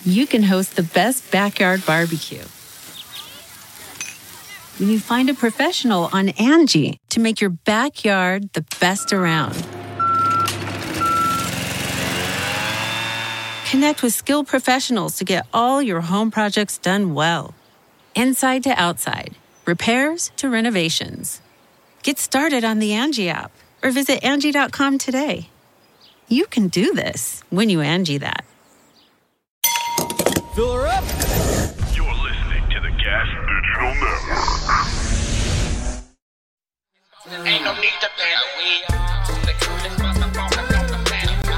you can host the best backyard barbecue. When you find a professional on Angie to make your backyard the best around. Connect with skilled professionals to get all your home projects done well. Inside to outside, repairs to renovations. Get started on the Angie app or visit Angie.com today. You can do this when you Angie that. Fill her up. You're listening to the Gas Digital Network. Ain't no need to plan. We are the coolest motherfuckers on the planet. Ain't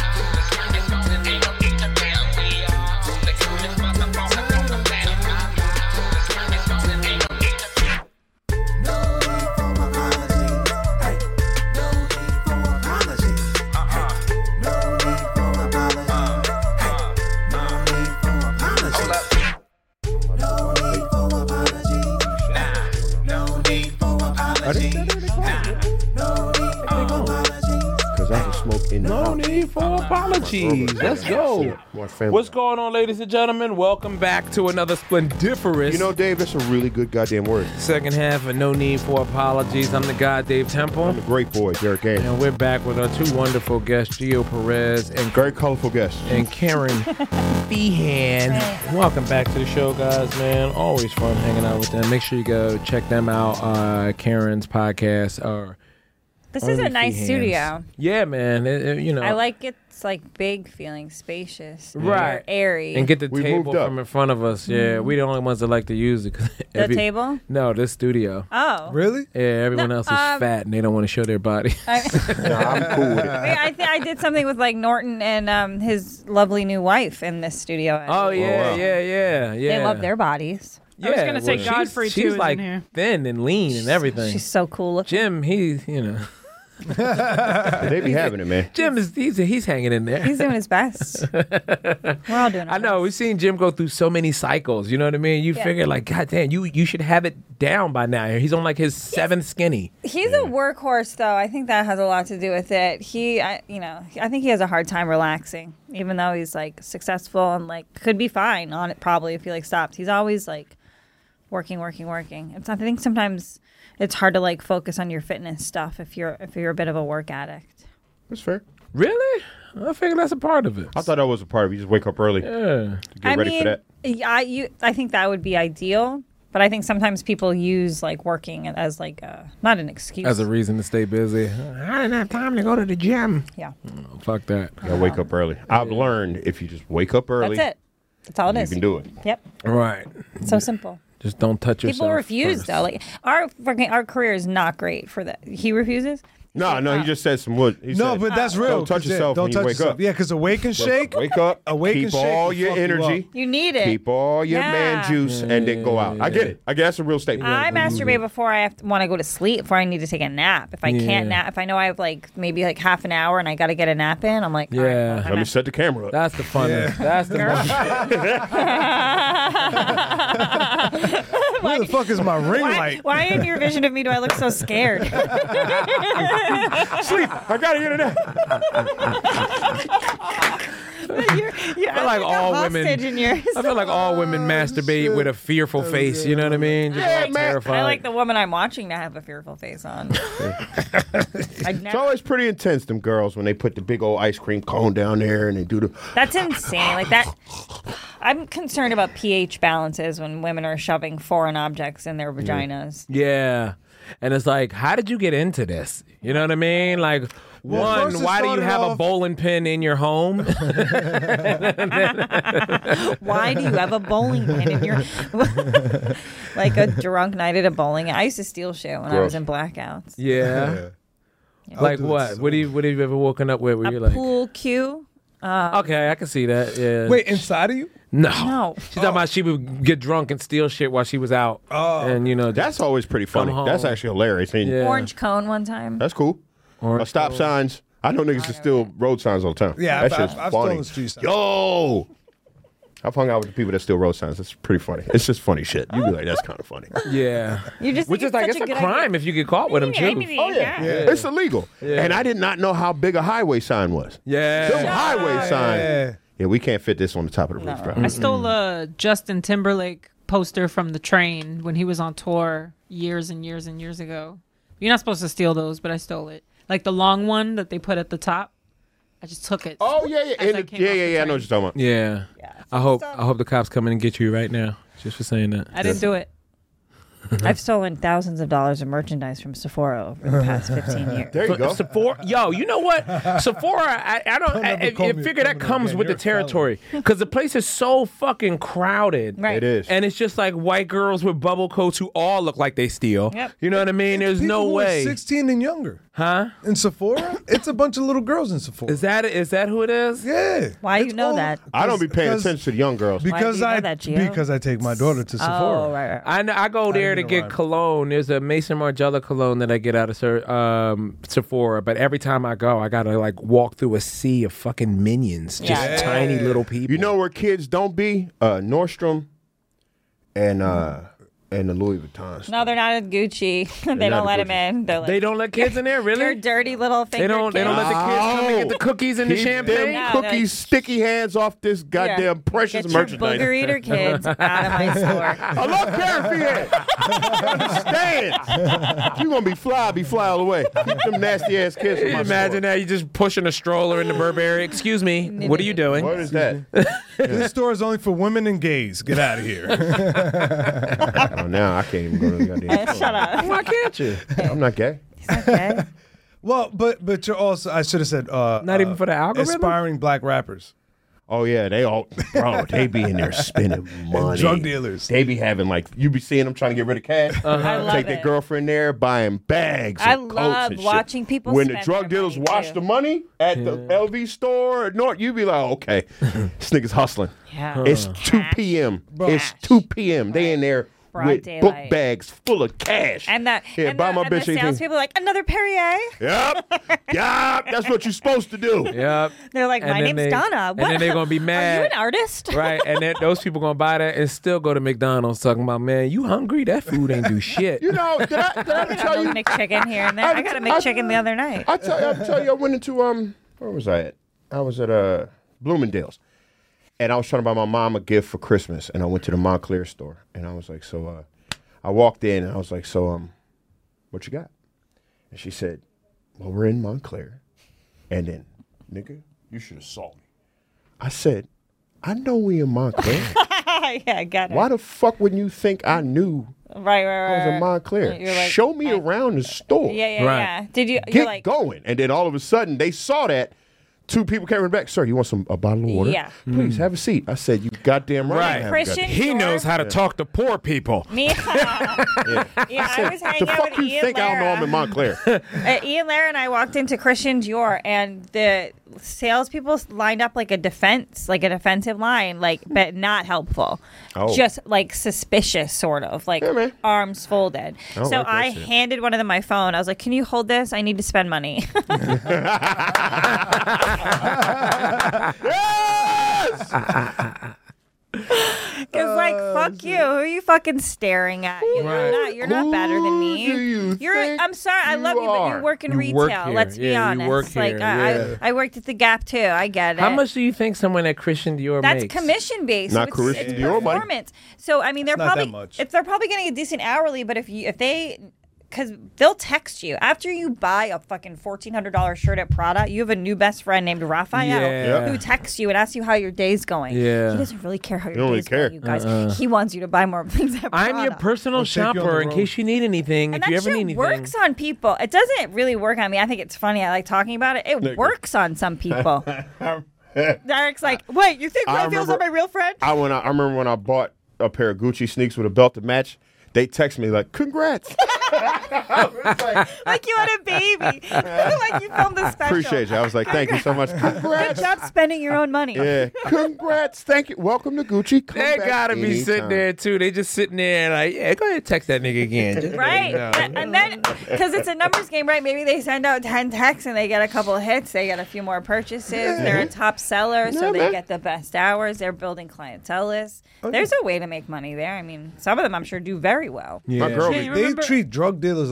no need to plan. We are the coolest motherfuckers on the planet. Ain't no need to plan. No need for apology. Hey, no need for apology. No need for apology. Hey, no need for apology. No need for apology. No need for apology. Because I can smoke in the No house. need for apologies. Let's go. More family. What's going on, ladies and gentlemen? Welcome back to another splendiferous You know, Dave, that's a really good goddamn word. second half of No Need for Apologies. I'm the guy, Dave Temple. I'm the great boy, Derek Gaines. And we're back with our two wonderful guests, Gio Perez and Very colorful guest. Karen Behan. Welcome back to the show, guys, man. Always fun hanging out with them. Make sure you go check them out. Karen's podcast. This is a nice Behans. studio. Yeah, man. You know. I like it's like big feeling, spacious, Right. airy. And get the We table moved up. from in front of us. Yeah, we the only ones that like to use it. 'Cause the table? No, this studio. Oh. Really? Yeah, everyone else is fat and they don't want to show their body. I'm cool with it. I did something with like Norton and his lovely new wife in this studio. Oh yeah, wow. yeah. They love their bodies. Yeah, I was gonna say Godfrey, she's too, is like in here. thin and lean and everything. She's so cool looking. Jim, They be having it, man. Jim is he's hanging in there. He's doing his best. We're all doing our I know. best. We've seen Jim go through so many cycles. You know what I mean? You Yeah. figure like, God damn, you should have it down by now. He's on like his seventh skinny. He's a workhorse, though. I think that has a lot to do with it. I think he has a hard time relaxing, even though he's like successful and like could be fine on it probably if he like stopped. He's always like working. I think sometimes it's hard to like focus on your fitness stuff if you're a bit of a work addict. That's fair. Really? I figure that's a part of it. I thought that was a part of it. You just wake up early Yeah. to get ready for that. I think that would be ideal. But I think sometimes people use like working as like not an excuse. As a reason to stay busy. I didn't have time to go to the gym. Yeah. Oh, fuck that. You gotta wake up early. I've learned if you just wake up early, That's it. That's all it you is. can do it. Yep. Right. So simple. Just don't touch yourself. People refuse first. though. Like our career is not great for that. He refuses. No, he just said some wood. He No, said, but that's real. Don't touch 'cause, yourself don't when touch you wake yourself. up. Yeah, because awake and shake. Wake up, Awake keep and shake all will your fuck you energy, up. You need it. keep all your man Yeah. juice, and then go out. I get it. I guess that's a real statement. I masturbate before I want to go to sleep. Before I need to take a nap. If I can't nap, if I know I have like maybe like half an hour and I got to get a nap in, I'm like, all right, Yeah. well, Let me set the camera up. That's the funnest. That's the most. Where the fuck is my ring light? why in your vision of me do I look so scared? Sleep. I gotta get it out. I feel like all women- In yours. I feel like all women masturbate with a fearful face. You know what I mean? Just like terrified. I like the woman I'm watching to have a fearful face on. It's always pretty intense, them girls, when they put the big old ice cream cone down there and they do the... That's insane. Like that. I'm concerned about pH balances when women are shoving foreign objects in their vaginas. Yeah. And it's like, how did you get into this? You know what I mean? Like, Well, one, first it why do you started have a off- bowling pin in your home? Why do you have a bowling pin in your like a drunk night at a bowling? I used to steal shit when I was in blackouts. Yeah. I'll Like do what? it. What do you ever woken up with where A you're like, pool cue. okay, I can see that. Yeah. Wait, inside of you? No. No. She's talking about she would get drunk and steal shit while she was out. Oh. And, you know, That's always pretty funny. home. That's actually hilarious. And Yeah. Orange cone one time. That's cool. Stop signs. I know niggas that steal road signs all the time. Yeah, that shit's I've funny. stolen street signs. Yo! I've hung out with the people that steal road signs. That's pretty funny. It's just funny shit. You be like, that's kind of funny. yeah. You just Which think is like, such it's a good crime idea. if you get caught with them, too. Oh, yeah. It's illegal. Yeah. And I did not know how big a highway sign was. Yeah. Them highway signs. Yeah. Yeah, we can't fit this on the top of the roof, bro. I stole a Justin Timberlake poster from the train when he was on tour years and years and years ago. You're not supposed to steal those, but I stole it. Like the long one that they put at the top. I just took it. Oh yeah. as I came off the I know what you're talking about. Yeah. I hope the cops come in and get you right now. Just for saying that. I didn't do it. I've stolen thousands of dollars of merchandise from Sephora over the past 15 years. There you go. Sephora, yo, you know what? Sephora, I figure that comes with the territory because the place is so fucking crowded. Right. It is. And it's just like white girls with bubble coats who all look like they steal. Yep. You know what I mean? There's People no who are way. 16 and younger. Huh? In Sephora? It's a bunch of little girls in Sephora. Is that who it is? Yeah. Why do It's you know all- that? I don't be paying because- attention to the young girls. Because Why do you know that, Gio? because I take my daughter to Sephora. Oh, right. I go there to know get why. cologne. There's a Mason Margiela cologne that I get out of Sephora, but every time I go, I gotta like walk through a sea of fucking minions, just Yeah. tiny little people. You know where kids don't be? Nordstrom and the Louis Vuitton. No, they're not at Gucci. They not don't at let Gucci. them in. They're like, They don't let kids in there, You're really? dirty little finger They don't let the kids come and get the cookies and the Keep champagne. them No, cookies, sticky hands off this goddamn precious Get your merchandise. booger eater kids out of my store. I love Carrie understand. You gonna be fly all the way. Keep them nasty ass kids from my Imagine that you just pushing a stroller into Burberry. Excuse me, what are you doing? What is that? This store is only for women and gays. Get out of here. Oh, now I can't even go to the goddamn store. Shut up. Why can't you? I'm not gay. Okay. Well, but you're also, I should have said, Not even for the algorithm? aspiring black rappers. Oh yeah, they be in there spending money. Drug dealers. They be having like you be seeing them trying to get rid of cash. I love Take their it. girlfriend there, buying bags. I and coats love and shit. watching people When the spend drug their dealers money, wash too. the money at the LV store, or North, you be like, okay, this nigga's hustling. Yeah. It's 2 p.m. It's 2 p.m. They in there Broad with daylight. book bags full of cash. And that Here, and buy the, my and bitch the anything. salespeople are like, another Perrier? Yep. That's what you're supposed to do. Yep. They're like, And my then name's Donna. What? And then they're gonna be Are mad. you an artist? Right, and then those people gonna buy that and still go to McDonald's talking about, man, you hungry? That food ain't do shit. You know, did I ever tell you? McChicken here and there. I got a McChicken the other night. I tell you, I went into where was I at? I was at Bloomingdale's, and I was trying to buy my mom a gift for Christmas, and I went to the Montclair store, and I was like, so I walked in, and I was like, so what you got? And she said, well, we're in Montclair, and then, nigga, you should have saw me. I said, I know we in Montclair. Yeah, I got it. Why the fuck wouldn't you think I knew Right. I was in Montclair? You're like, Show me around the store. Yeah. Right. Did you? You're Get like, going. And then all of a sudden, they saw that. Two people came back. Sir, you want a bottle of water? Yeah. Please have a seat. I said, you goddamn right. Right. I have a Christian goddamn- He Dior? knows how to talk to poor people. Me. Yeah, I was hanging The out fuck with you Ian think I don't know I'm Lara. in Montclair? Ian Lara and I walked into Christian Dior, and the salespeople lined up like a defensive line, like, but not helpful. Oh. Just like suspicious, sort of, like Yeah, man. arms folded. don't So like that I shit. handed one of them my phone. I was like, "Can you hold this? I need to spend money." Yes! Because like, fuck you. Who are you fucking staring at? You're not better than me. Who do you think I'm sorry. I love you, but are? you work in You retail. work here. Let's be Yeah, you honest. work like here, yeah. I worked at the Gap too. I get it. How much do you think someone at Christian Dior That's makes? commission based. Not so Christian it's Dior money. performance. So I mean, they're It's not that probably much. they're probably getting a decent hourly, but if they. Because they'll text you after you buy a fucking $1,400 shirt at Prada. You have a new best friend named Raphael Yeah. who texts you and asks you how your day's going. Yeah. He doesn't really care how your don't really day's going, care. you guys. He wants you to buy more things at Prada. I'm your personal I'll take you on the shopper in road. case you need anything. And if that you ever shit need anything. works on people. It doesn't really work on me. I think it's funny. I like talking about it. It works on some people. Derek's like, wait, you think I Raphael's not remember- my real friend? I remember when I bought a pair of Gucci sneaks with a belt to match. They text me like, congrats. Like you had a baby. Like you filmed the special. Appreciate you. I was like, thank you so much. Good Congrats. job spending your own money. Yeah. Congrats. Thank you. Welcome to Gucci. Come They back gotta be anytime. sitting there too. They just sitting there like, yeah, go ahead and text that nigga again. Just Right. let him know. And then, because it's a numbers game, right? Maybe they send out 10 texts and they get a couple of hits. They get a few more purchases. They're a top seller, so Yeah, they man. get the best hours. They're building clientele lists. There's a way to make money there. I mean, some of them I'm sure do very well. My girl, Yeah, be- you They remember- treat drug dealers like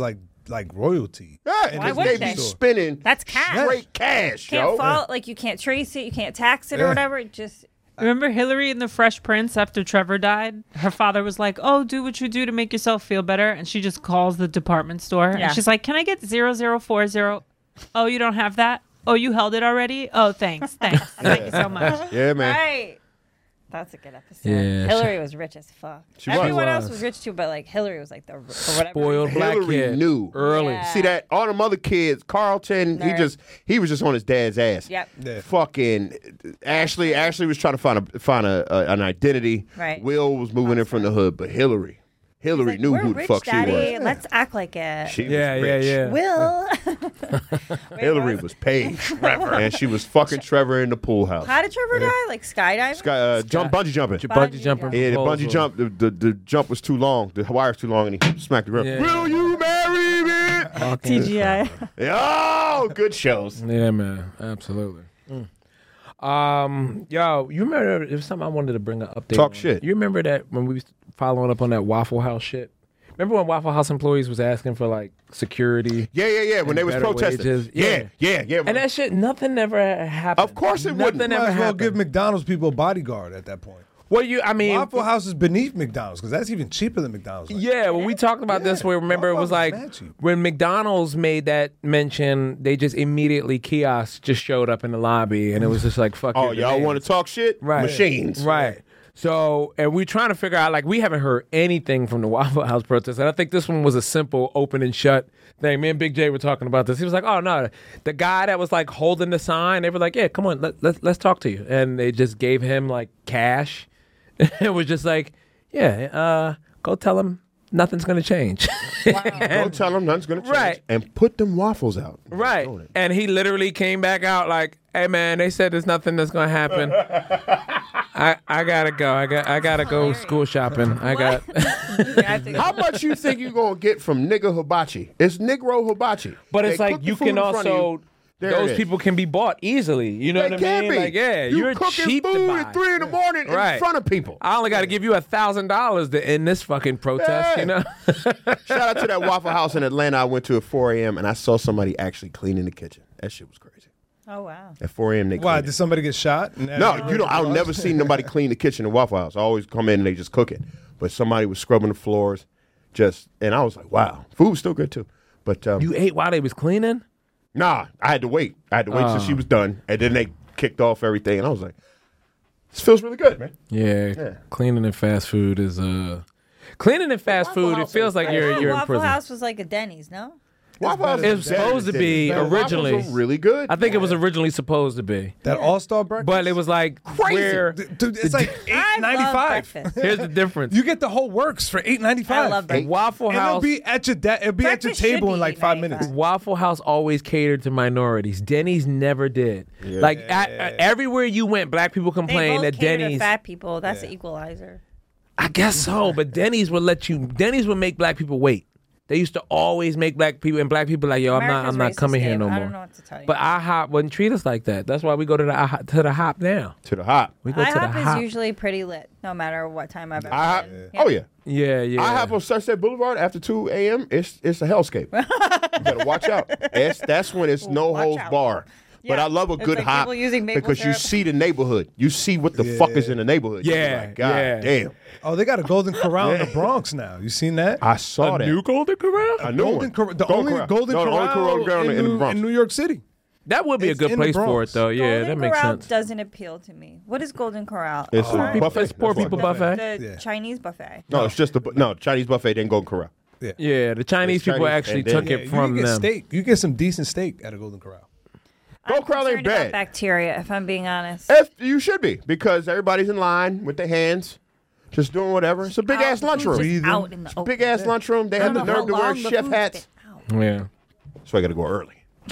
like royalty. Yeah, Why because wouldn't they be they? spending That's cash. straight cash, Can't yo. follow, like you can't trace it, you can't tax it or Yeah. whatever. It just Remember Hillary in The Fresh Prince after Trevor died? Her father was like, "Oh, do what you do to make yourself feel better," and she just calls the department store Yeah. and she's like, "Can I get 0040? Oh, you don't have that? Oh, you held it already? Oh, thanks. Thank you so much." Yeah, man. right. That's a good episode. Yeah, Hillary was rich as fuck. She was. Everyone She else was. was rich too, but like Hillary was like the or whatever. Spoiled black Hillary kid. knew Early. Yeah. See that all them other kids, Carlton, Nerd. he was just on his dad's ass. Yep. Yeah. Fucking Ashley was trying to find an identity. Right. Will was moving in from the hood, but Hillary Like, knew we're who the rich, fuck Daddy. she was. Let's act like it. She Yeah, was yeah, rich. yeah. Will. Wait, Hillary what? was paid, and she was fucking Trevor in the pool house. How did Trevor die? Like skydiving? Bungee jumping. Bungee jumping. Yeah, the proposal. bungee jump, the jump was too long. The wire was too long, and he smacked the ground. Yeah. Will you marry me? TGI. Oh, good shows. Yeah, man, absolutely. Yo, you remember it was something I wanted to bring an update. Talk on. shit. You remember that when we was following up on that Waffle House shit? Remember when Waffle House employees was asking for like security? Yeah. When And they was better protesting. wages. Yeah. And that shit, nothing ever happened. Of course it wouldn't. Nothing Might ever as well happened. give McDonald's people a bodyguard at that point. Well, I mean, Waffle House is beneath McDonald's because that's even cheaper than McDonald's. Like, yeah, when we talked about this, where remember it was Waffle House like is mad cheap. when McDonald's made that mention, they just immediately kiosks just showed up in the lobby, and it was just like, fuck. Oh, your y'all demands. want to talk shit? Right. Machines. Right. So, and we're trying to figure out, like, we haven't heard anything from the Waffle House protest. And I think this one was a simple open and shut thing. Me and Big J were talking about this. He was like, oh, no, the guy that was, like, holding the sign, they were like, yeah, come on, let's talk to you. And they just gave him, like, cash. It was just like, yeah, go tell him nothing's going to change. Don't tell them nothing's going to change. Right. And put them waffles out. Right. Doing it. And he literally came back out like, hey, man, they said there's nothing that's going to happen. I gotta go. I gotta go school shopping. I got. How much you think you're going to get from nigga hibachi? It's Negro hibachi. But it's They like cook the you food can in front of also. you. There it Those is. people can be bought easily. You know They what I can mean? be. Like, yeah, you you're cooking cheap food to buy. at 3 in the morning Right. in front of people. I only got to give you $1,000 to end this fucking protest. Yeah. You know. Shout out to that Waffle House in Atlanta I went to at 4 a.m. and I saw somebody actually cleaning the kitchen. That shit was crazy. Oh, wow. At 4 a.m. they Why cleaned did it. somebody get shot? No, you don't. I'll never see nobody clean the kitchen in Waffle House. I always come in and they just cook it. But somebody was scrubbing the floors, and I was like, wow, food was still good too. But You ate while they was cleaning. nah, I had to wait. I had to wait till she was done, and then they kicked off everything, and I was like, this feels really good, man. Yeah, cleaning and fast food is cleaning and fast Waffle food. It House feels is like fast. you're in Waffle prison. House was like a Denny's, no? Waffle House It was is better supposed to than be Denny's. originally. Waffles are really good. I think it was originally supposed to be, That All-Star breakfast? but it was like where. Dude, it's like I love $8.95. breakfast. Here's the difference. You get the whole works for $8.95. I love A breakfast. Waffle And it'll House. be at your it'll be at your Breakfast should table in be like 5 $8.95. minutes. Waffle House always catered to minorities. Denny's never did. Like everywhere you went, black people They complained both that cater to Denny's. fat people. That's the equalizer. I guess so, but Denny's would make black people wait. They used to always make black people like, yo, America's I'm not racist, coming here Dave. no I more. don't know what to tell you. But IHOP wouldn't treat us like that. That's why we go to the Hop now. to the hop. We go to the IHOP is Hop. usually pretty lit, no matter what time I've ever I been. oh yeah. Yeah. I have on Sunset Boulevard after 2 a.m. It's a hellscape. You better watch out. That's when it's no Watch holds out. bar. But Yeah. I love a It's good like hop people using maple because you syrup. see the neighborhood. You see what the fuck is in the neighborhood. You're Yeah, like, God yeah. damn. Oh, they got a Golden Corral in the Bronx now. You seen that? I saw that. Golden Corral? A new Golden one. the only Golden No, the only Corral Corral in, in the Bronx. New York City. That would be a It's good in the place for Bronx. it, though. Yeah, Golden that makes Corral sense. doesn't appeal to me. What is Golden Corral? It's a buffet. It's poor That's people what it is. buffet. The Yeah. Chinese buffet. No, it's just Chinese buffet didn't go Corral. Yeah, the Chinese It's people Chinese, actually and then- took Yeah, it you from can get them. steak. You get some decent steak at a Golden Corral. I'm Corral ain't concerned about bad. bacteria, if I'm being honest. If you should be, because everybody's in line with their hands, just doing whatever. It's a big ass The food's lunchroom. just out in the open. Big ass lunchroom. They I have don't the know nerve to how wear long the chef food's hats. been out. Yeah. So I got to go early.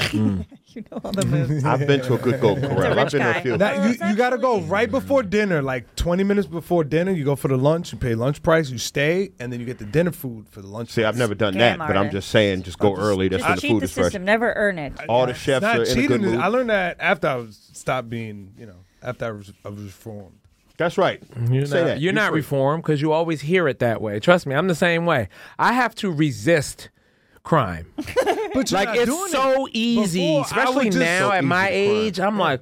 You know all the moves. I've been to a good Golden Corral. rich I've been to guy. a few. Now, it's you got to go actually- right before dinner, like 20 minutes before dinner. You go for the lunch. You pay lunch price. You stay, and then you get the dinner food for the lunch. See, I've never done Scam that, but I'm artist. just saying, just go early. That's Just when the cheat food the is fresh. system. Never earn it. All the It's chefs not are in a cheating. good mood. I learned that after I stopped being, after I was reformed. That's right. You're Say not, that. You're not free. reformed because you always hear it that way. Trust me, I'm the same way. I have to resist crime. But you're Like not it's doing so it. easy, Before, I especially would just- now So at easy my to crime. age. I'm like,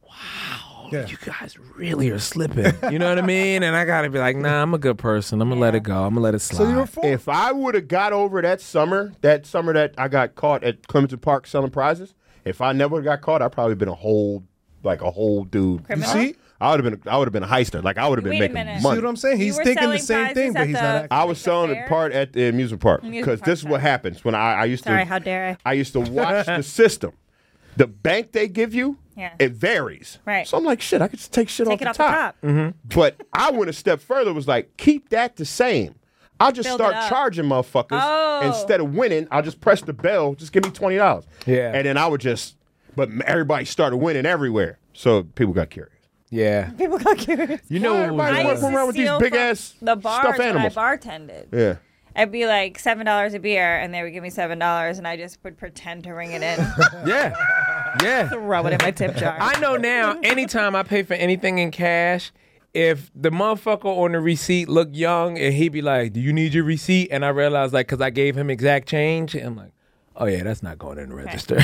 Yeah. you guys really are slipping. You know what I mean? And I gotta be like, nah, I'm a good person. I'm gonna let it go. I'm gonna let it slide. So you're a fool. If I would have got over that summer that I got caught at Clemson Park selling prizes, if I never got caught, I'd probably been a whole dude. Criminal? See? I would have been a heister. Like I would have been Wait a making minute. See money. what I'm saying? You He's were thinking the selling same thing, prizes but at he's the- not. I Like was the selling fair? it part at the amusement park Amusement because park this is what side. happens when I used Sorry, to. how dare I? I used to watch the system. The bank they give you, Yeah. it varies. Right. So I'm like, shit, I could just take shit Take it off off the top. But I went a step further. Was like, keep that the same. I'll just Build it start up. charging motherfuckers Oh. instead of winning. I'll just press the bell. Just give me $20. Yeah. And then I would just. But everybody started winning everywhere, so people got curious. yeah. People got curious. You know what was, Everybody I went used to around with these steal big from ass the bars stuffed when animals. I bartended. Yeah. It'd be like $7 a beer, and they would give me $7, and I just would pretend to ring it in, yeah. Yeah. throw it in my tip jar. I know now, anytime I pay for anything in cash, if the motherfucker on the receipt look young and he be like, do you need your receipt? And I realize, like, because I gave him exact change, I'm like, oh, yeah, that's not going in the register.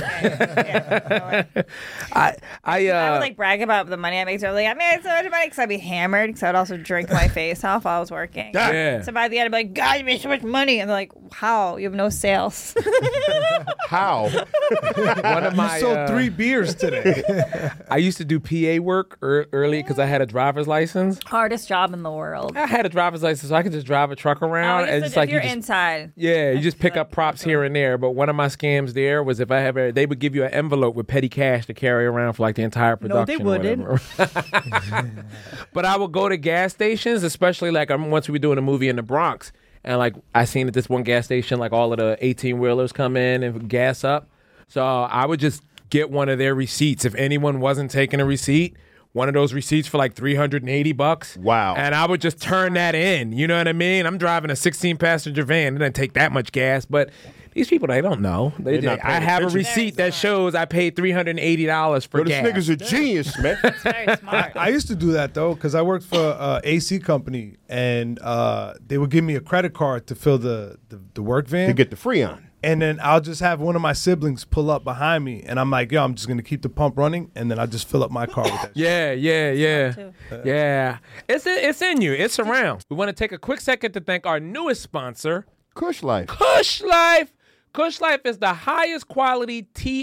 Yeah. I I would like brag about the money I make. So I was like, I made so much money because I'd be hammered because I'd also drink my face off while I was working. Yeah. So by the end, I'd be like, God, you made so much money. And they're like, how? You have no sales. How? one of my, You sold 3 beers today. I used to do PA work early because I had a driver's license. Hardest job in the world. I had a driver's license, so I could just drive a truck around. Oh, and if it's like you're you just, inside. yeah, you just pick like up props here and there. But one of my scams there was if I have they would give you an envelope with petty cash to carry around for like the entire No, they production. or whatever. But I would go to gas stations, especially like once we were doing a movie in the Bronx, and like I seen at this one gas station, like all of the 18-wheelers come in and gas up. So I would just get one of their receipts. If anyone wasn't taking a receipt, one of those receipts for like $380. Wow. And I would just turn that in. You know what I mean? I'm driving a 16-passenger van. It doesn't take that much gas, but these people, they don't know. They're not I paying have a attention. receipt that shows I paid $380 for Bro, this gas. nigga's a genius, man. Very smart. I used to do that though because I worked for an AC company, and they would give me a credit card to fill the work van. To get the Freon. And then I'll just have one of my siblings pull up behind me, and I'm like, yo, I'm just going to keep the pump running, and then I just fill up my car with that shit. Yeah. too. Yeah. It's in you. It's around. We want to take a quick second to thank our newest sponsor, Kush Life. Kush Life. Kush Life is the highest quality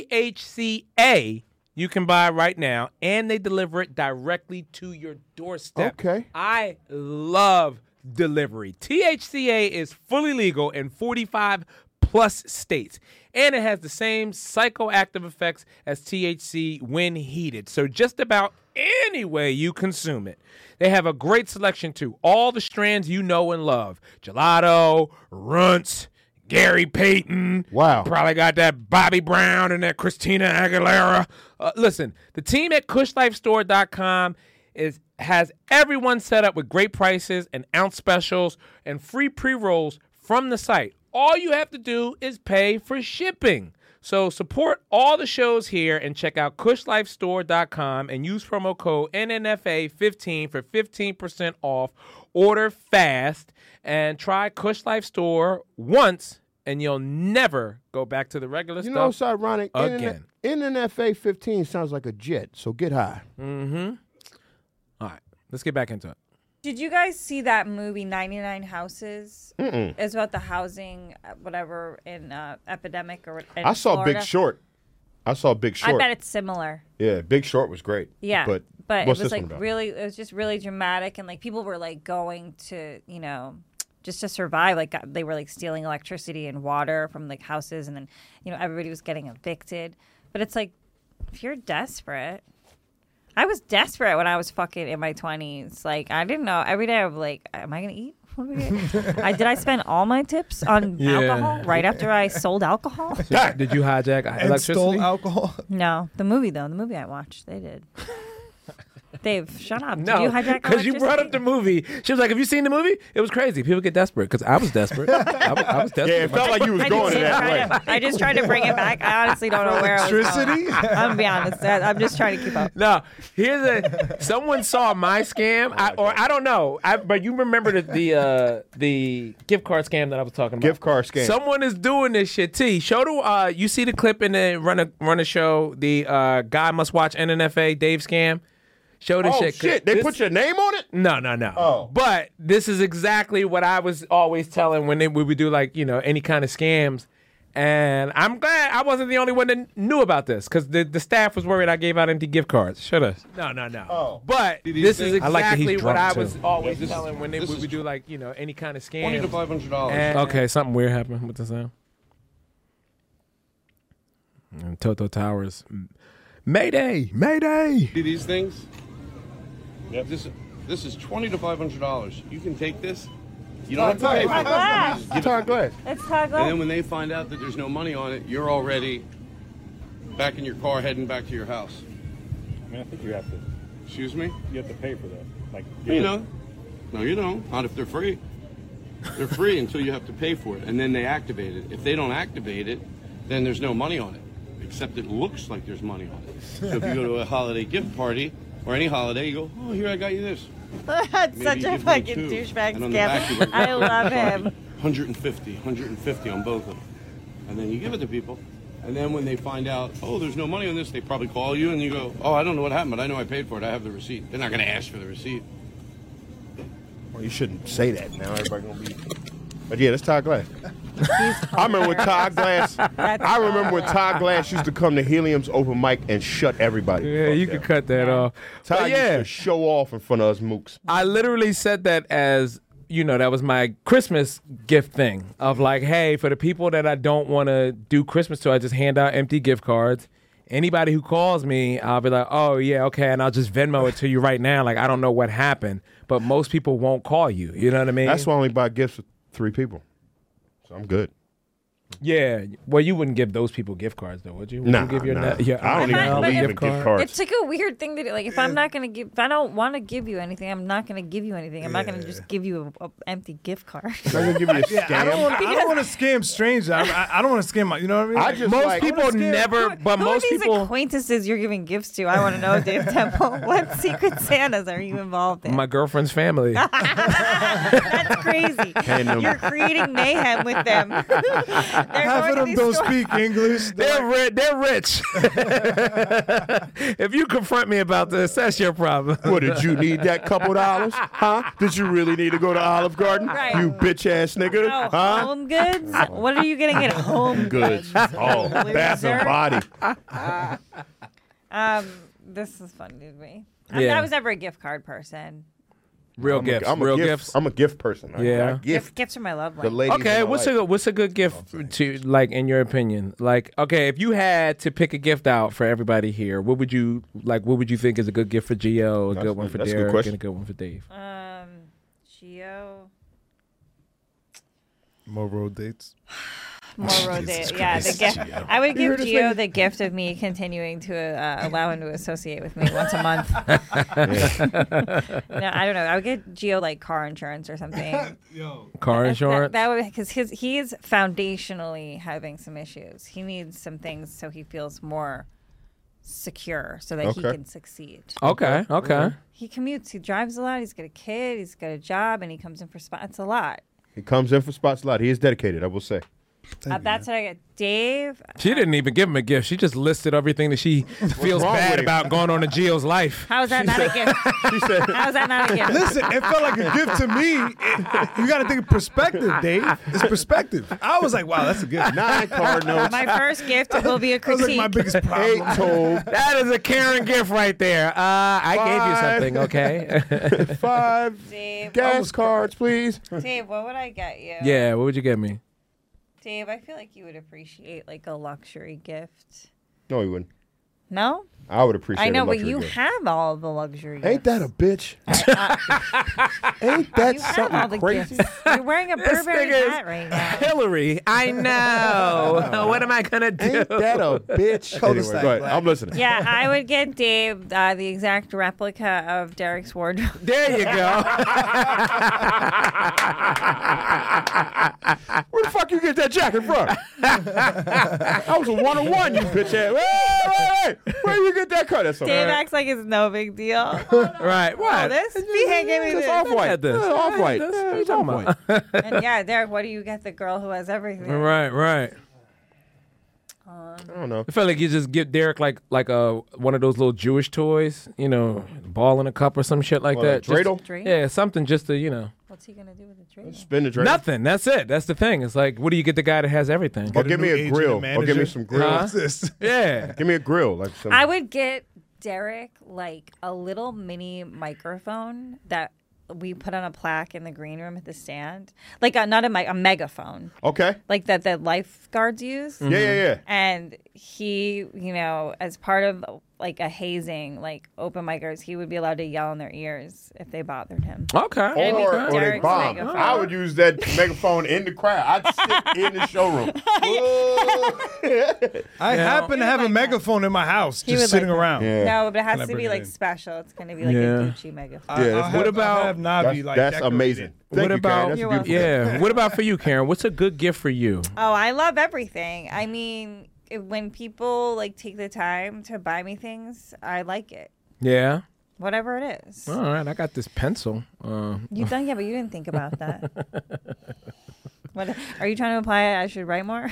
THCA you can buy right now, and they deliver it directly to your doorstep. Okay. I love delivery. THCA is fully legal in 45 plus states, and it has the same psychoactive effects as THC when heated. So just about any way you consume it. They have a great selection too. All the strands you know and love. Gelato, Runts, Gary Payton. Wow. Probably got that Bobby Brown and that Christina Aguilera. Listen, the team at KushLifeStore.com has everyone set up with great prices and ounce specials and free pre-rolls from the site. All you have to do is pay for shipping. So support all the shows here and check out KushLifeStore.com and use promo code NNFA15 for 15% off. Order fast and try Kush Life Store once, and you'll never go back to the regular You stuff. know what's ironic? Again. NNFA 15 sounds like a jet, so get high. All right, let's get back into it. Did you guys see that movie 99 Houses? It's about the housing, whatever, in epidemic or in I saw Florida. Big Short. I I bet it's similar. Yeah, Big Short was great. Yeah, But it what's was this one like about? really, it was just really dramatic, and like people were like going to, just to survive. Like they were like stealing electricity and water from like houses, and then everybody was getting evicted. But it's like if you're desperate. I was desperate when I was fucking in my 20s. Like, I didn't know. Every day I was like, am I going to eat? What am I gonna eat? Did I spend all my tips on alcohol right after I sold alcohol? Did you hijack And electricity? stole alcohol. No. The movie, though. The movie I watched, they did. Dave, shut up. Did No, you hijack because you brought up the movie. She was like, "Have you seen the movie? It was crazy. People get desperate." Because I was desperate. I was desperate. Yeah, it felt like you was going in that way. I just tried to bring it back. I honestly don't know where I was going. Electricity? I'm gonna be honest. I'm just trying to keep up. No, someone saw my scam, I don't know, but you remember the gift card scam that I was talking about. Gift card scam. Someone is doing this shit. T, show the you see the clip in the run a show. The guy must watch NNFA Dave scam. Show this Oh shit. shit! They put your name on it? No. Oh. But this is exactly what I was always telling when we would do any kind of scams. And I'm glad I wasn't the only one that knew about this because the staff was worried I gave out empty gift cards. Shut up. No. Oh. But this is I like that he's exactly what drunk, I was too. always telling when we would do any kind of scam. $20 to $500. And, okay, something weird happened with the sound. And Toto Towers. Mayday! See these things? Yep. This is $20 to $500. You can take this. You don't have to pay for it. Glass. Just give it. Todd Glass. It's toggle. And then when they find out that there's no money on it, you're already back in your car heading back to your house. I mean, I think you have to. Excuse me? You have to pay for that. Like, You know? No, you don't. Not if they're free. They're free until you have to pay for it, and then they activate it. If they don't activate it, then there's no money on it, except it looks like there's money on it. So if you go to a holiday gift party or any holiday, you go, oh, here, I got you this. That's Maybe such you a give them fucking two. douchebag And on the back, you scam. go, I love him. 150 on both of them. And then you give it to people. And then when they find out, oh, there's no money on this, they probably call you and you go, oh, I don't know what happened, but I know I paid for it. I have the receipt. They're not going to ask for the receipt. Well, you shouldn't say that. Now everybody gonna be. But yeah, that's Todd Glass. I remember when Todd Glass. I remember when Todd Glass used to come to Helium's open mic and shut everybody. Yeah, you could cut that off. Todd But yeah, used to show off in front of us mooks. I literally said that as, that was my Christmas gift thing of like, hey, for the people that I don't want to do Christmas to, I just hand out empty gift cards. Anybody who calls me, I'll be like, oh, yeah, okay, and I'll just Venmo it to you right now. Like, I don't know what happened, but most people won't call you. You know what I mean? That's why I only buy gifts for 3 people. So I'm good. Yeah. Well, you wouldn't give those people gift cards, though, would you? Would Nah, you give your nah. yeah, I don't even believe in gift cards. It's like a weird thing to do. Like, if I'm not gonna give, if I don't want to give you anything, I'm not gonna give you anything. I'm not gonna just give you a empty gift card. I'm gonna give you a scam. I don't want to scam strangers. I don't want to scam. You know what I mean? I just most like- people never, but Who most are these people. acquaintances you're giving gifts to? I want to know, Dave Temple. What secret Santas are you involved in? My girlfriend's family. That's crazy. Hand them- You're creating mayhem with them. They're Half going of to them these don't stores. speak English. They're rich. If you confront me about this, that's your problem. What, did you need that couple dollars? Huh? Did you really need to go to Olive Garden? Right. You bitch ass nigga? Oh, Huh? home goods? What are you getting at home Goods. Oh, Bath Loser. and Body. This is funny to me. Yeah. I was never a gift card person. Real gifts. I'm a Real gift, gifts. I'm a gift person. Yeah. I gift Gifts are my love the language. ladies. Okay, in my life. what's a good gift to, like, in your opinion? Like, okay, if you had to pick a gift out for everybody here, what would you think is a good gift for Gio, a That's good one good- for that's a good Derek, question. and a good one for Dave? Gio. More road dates. More road date. Yeah, the gift. I would give Gio the gift of me continuing to allow him to associate with me once a month. No, I don't know. I would get Gio like car insurance or something. Car insurance? That would, because he's foundationally having some issues. He needs some things so he feels more secure, so that he Okay. can succeed. Okay. He commutes. He drives a lot. He's got a kid. He's got a job, and he comes in for spots. It's a lot. He comes in for spots a lot. He is dedicated, I will say. That's what I get. Dave. She didn't even give him a gift. She just listed everything that she feels wrong bad with him? about going on to Gio's life. How is that not a gift? She said, How is that not a gift? Listen, it felt like a gift to me. You got to think of perspective, Dave. It's perspective. I was like, wow, that's a gift. 9 card notes, My first gift will be a That was like critique. my biggest 8 problem. told, That is a Karen gift right there. I gave you something, okay? 5 Dave, gas cards, please. Dave, what would I get you? Yeah, what would you get me? Dave, I feel like you would appreciate like a luxury gift. No, he wouldn't. No? I would appreciate. I know, a but luxury you gift. have all the luxury. Ain't that a bitch? Ain't that You have all something the crazy? gifts. You're wearing a This Burberry nigga is hat right now. Hillary, I know. What am I gonna do? Ain't that a bitch? Cul-de-sac Anyway, go ahead. black. I'm listening. Yeah, I would get Dave the exact replica of Derek's wardrobe. There you go. Where the fuck you get that jacket from? I was a 101, you bitch ass. Wait. Where you get that cut? That's all Dave right. acts like it's no big deal. Right. Oh, What? this? Behan gave me It's this. off-white. this. Off-white. This- Yeah, what you it's talking off-white. about? And yeah, Derek, what do you get the girl who has everything? Right. I don't know. I feel like you just give Derek like one of those little Jewish toys, you know, ball in a cup or some shit like What, that. a dreidel? Just- yeah, something just to, you know. What's he gonna do with the tree? Spin the dreidel. Nothing. That's it. That's the thing. It's like, what do you get the guy that has everything? Or give me a grill. Or give me some grill. Huh? Yeah. Give me a grill. Like some. I would get Derek like a little mini microphone that we put on a plaque in the green room at the stand, like not a mic, a megaphone, Okay. like that lifeguards use. Yeah. And he, you know, as part of like a hazing, like open micers, he would be allowed to yell in their ears if they bothered him. Okay. Or they Derek's bomb. megaphone. I would use that megaphone in the crowd. I'd sit in the showroom. I happen to have a megaphone in my house, He just would sitting like that. around. No, but it has Can I to bring be it like in? special. It's gonna be like Yeah. a Gucci megaphone. What about- have Navi like that's decorated. amazing. What Thank you, about? Karen. That's a You're beautiful Yeah. What about for you, Karen? What's a good gift for you? Oh, I love everything. I mean, when people like take the time to buy me things, I like it. Yeah. Whatever it is. All right. I got this pencil. You've done, yeah, but you didn't think about that. What are you trying to imply? I should write more?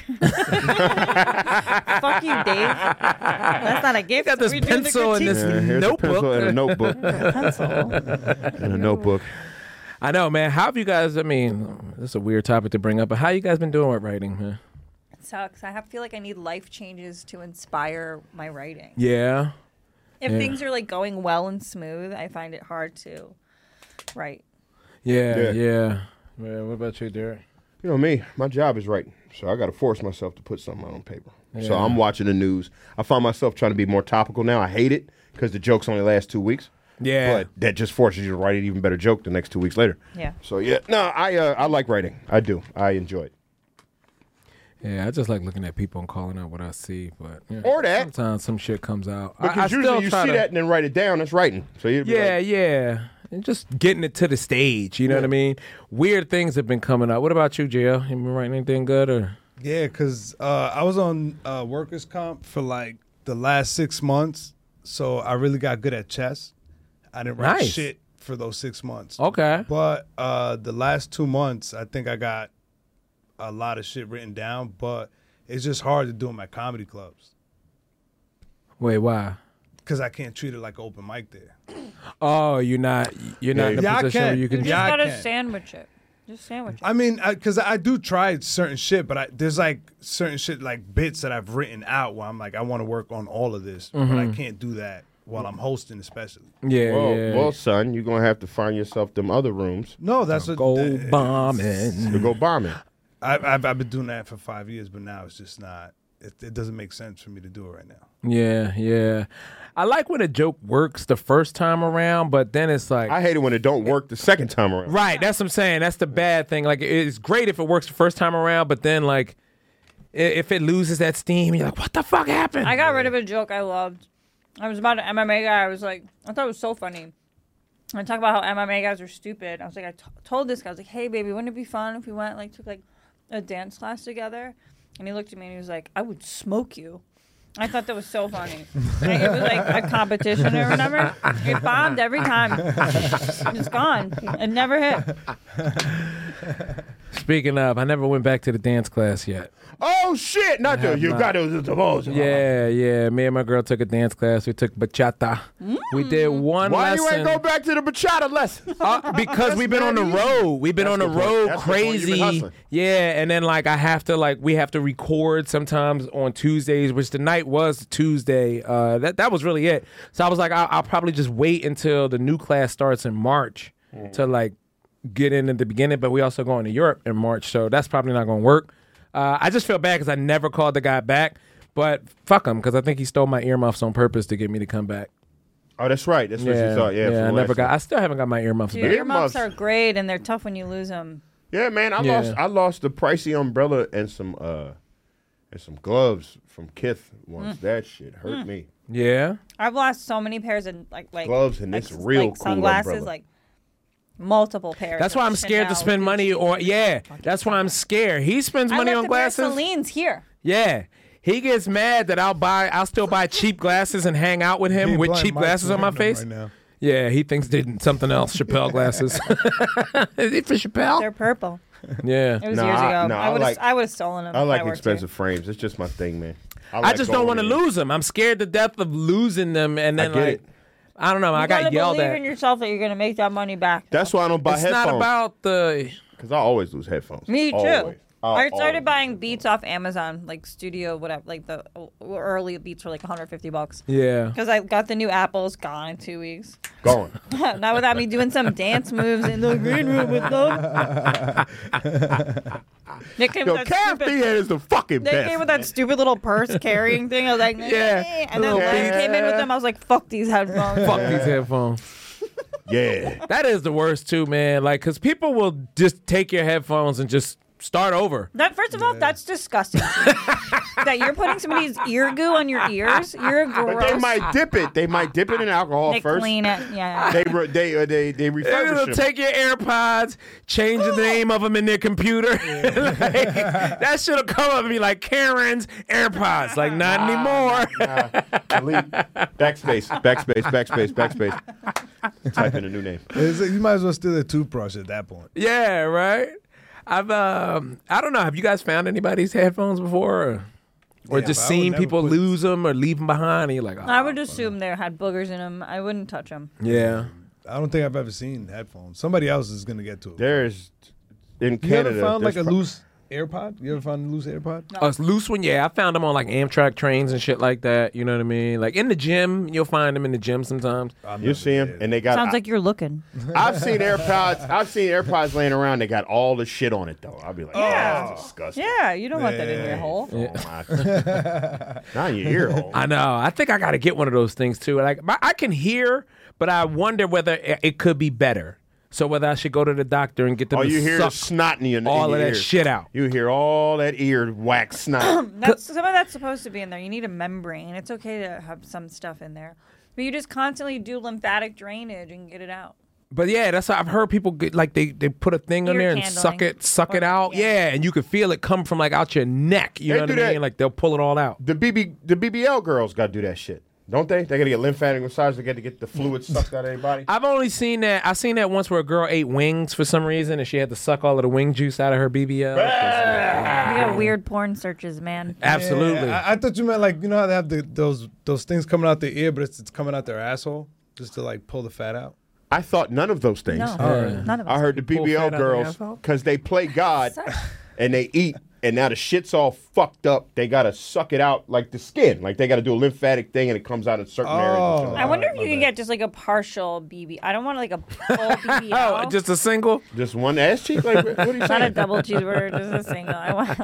Fuck you, Dave. That's not a gift. got this Are we doing the pencil and critique? this Here's a notebook. pencil and a notebook. pencil. And a notebook. I know, man. How have you guys? I mean, this is a weird topic to bring up, but how you guys been doing with writing, man? It sucks. feel like I need life changes to inspire my writing. Yeah. If Yeah. things are like going well and smooth, I find it hard to write. Yeah. What about you, Derek? You know me, my job is writing, so I got to force myself to put something out on paper. So Yeah. I'm watching the news. I find myself trying to be more topical now. I hate it because the jokes only last 2 weeks. Yeah. But that just forces you to write an even better joke the next 2 weeks later. Yeah. So yeah, no, I like writing. I do. I enjoy it. Yeah, I just like looking at people and calling out what I see, but Or that. sometimes some shit comes out. I Because still usually you try see to- that and then write it down. That's writing. So you'd be like, Yeah, and just getting it to the stage. You know what I mean? Weird things have been coming up. What about you, JL? You been writing anything good or? Yeah, because I was on workers' comp for like the last 6 months, so I really got good at chess. I didn't write Nice. shit for those 6 months. Okay. But the last 2 months, I think I got a lot of shit written down, but it's just hard to do them at comedy clubs Wait, why? because I can't treat it like an open mic there. Oh, you're not in a Yeah, I position where can. you can. You just Yeah, I gotta can. sandwich it. Just sandwich it. I mean, because I do try certain shit, but there's like certain shit like bits that I've written out where I'm like, I want to work on all of this, but I can't do that while I'm hosting, especially. Yeah, well, son, you're gonna have to find yourself them other rooms No, that's what Go bombing. to go bombing. I've been doing that for 5 years, but now it's just not. It doesn't make sense for me to do it right now. Yeah. I like when a joke works the first time around, but then it's like. I hate it when it don't work the second time around. Right, that's what I'm saying. That's the bad thing. Like, it's great if it works the first time around, but then, like, if it loses that steam, you're like, what the fuck happened? I got rid of a joke I loved. I was about an MMA guy. I was like, I thought it was so funny. I talk about how MMA guys are stupid. I was like, told this guy, I was like, hey, baby, wouldn't it be fun if we went, like, took, like, a dance class together? And he looked at me and he was like, I would smoke you. I thought that was so funny. Like, it was like a competition or whatever. It bombed every time. It's gone. It never hit. Speaking of, I never went back to the dance class yet. Oh shit! Not the you not. got it. Yeah. Me and my girl took a dance class. We took bachata. We did one Why lesson. you ain't go back to the bachata lesson? Because we've been on the road. We've been That's on the the point. road That's the point. You've been crazy. hustling. Yeah, and then like we have to record sometimes on Tuesdays, which the night was Tuesday. That was really it. So I was like, I'll probably just wait until the new class starts in March to like get in at the beginning. But we also going to Europe in March, so that's probably not going to work. I just feel bad because I never called the guy back. But fuck him, because I think he stole my earmuffs on purpose to get me to come back. Oh, that's right. That's what you thought. Yeah, from I still haven't got my earmuffs Dude, back. earmuffs are great, and they're tough when you lose them. Yeah, man. I lost the pricey umbrella and some gloves from Kith once. That shit hurt me. Yeah. I've lost so many pairs of like gloves and this real cool sunglasses, umbrella. like multiple pairs. That's why I'm scared to spend money on. Yeah, that's why I'm scared. He spends money on glasses. Celine's here. Yeah. He gets mad that I'll still buy cheap glasses and hang out with him with cheap glasses on my face. Right now. Yeah, he thinks they did something else. Chappelle glasses. Is it for Chappelle? They're purple. Yeah. It was years ago. I would have stolen them. I like if I worked expensive frames. It's just my thing, man. I just don't want to lose them. I'm scared to death of losing them, and then I don't know. I got yelled believe at. in yourself that you're gonna make that money back. That's why I don't buy It's headphones. not about the. Because I always lose headphones. Me too. Always. I started buying Beats off Amazon, like studio, whatever. Like the early Beats were like $150. Yeah. Because I got the new Apples, gone in 2 weeks. Gone. Not without me doing some dance moves in the green room with them. Nick came with that Kathy is the fucking They best. came with that stupid little purse carrying thing. I was like, Yeah, and then little Len Beats. came in with them. I was like, fuck these headphones. Fuck these headphones. Yeah. That is the worst too, man. Like, because people will just take your headphones and just start over. That first of all, that's disgusting. to me. That you're putting somebody's ear goo on your ears. You're gross. But they might dip it. They might dip it in alcohol They first. clean it. Yeah. They refurbish They'll them. take your AirPods, change the name of them in their computer. Like, that should have come up and be like Karen's AirPods. Like, not anymore. Delete. Backspace. Type in a new name. You might as well steal a toothbrush at that point. Yeah, right. I don't know. Have you guys found anybody's headphones before, or Yeah, just but I would seen never people put- lose them or leave them behind? And you're like, oh, I would assume they had boogers in them. I wouldn't touch them. yeah. I don't think I've ever seen headphones. Somebody else is gonna get to it. There's in You Canada. ever found like a there's loose AirPod? You ever found a loose AirPod? A loose one, yeah. I found them on like Amtrak trains and shit like that. You know what I mean? Like in the gym, you'll find them in the gym sometimes. You see them, and they got. Sounds like you're looking. I've seen AirPods laying around. They got all the shit on it though. I'll be like, Yeah. that's disgusting. Yeah, you don't want that in your hole. Not in your ear hole. I know. I think I got to get one of those things too. Like I can hear, but I wonder whether it could be better. So whether I should go to the doctor and get them All to you hear suck is snot in your all in of your that ear. shit out. You hear all that ear wax snot. Some of that's supposed to be in there. You need a membrane. It's okay to have some stuff in there. But you just constantly do lymphatic drainage and get it out. But yeah, that's how I've heard people get, like they put a thing on Ear there and candling. suck it out. Yeah, and you can feel it come from like out your neck. You They know do what I that. mean? Like they'll pull it all out. The BBL girls got to do that shit, don't they? They got to get lymphatic massage. They got to get the fluid sucked out of their body. I've only seen that. I seen that once where a girl ate wings for some reason and she had to suck all of the wing juice out of her BBL. You got weird porn searches, man. Absolutely. Yeah, I thought you meant like, you know how they have those things coming out their ear, but it's coming out their asshole just to like pull the fat out. I thought none of those things. No, none of us. I heard the Pull fat out BBL of the girls asshole? because they play God and they eat, and now the shit's all fucked up. They gotta suck it out like the skin, like they gotta do a lymphatic thing, and it comes out in certain areas. And shit like I wonder that. if you can get just like a partial BB. I don't want like a full BBL. Oh, just a single? Just one ass cheek. Like what are you Not a saying? double cheeseburger, just a single.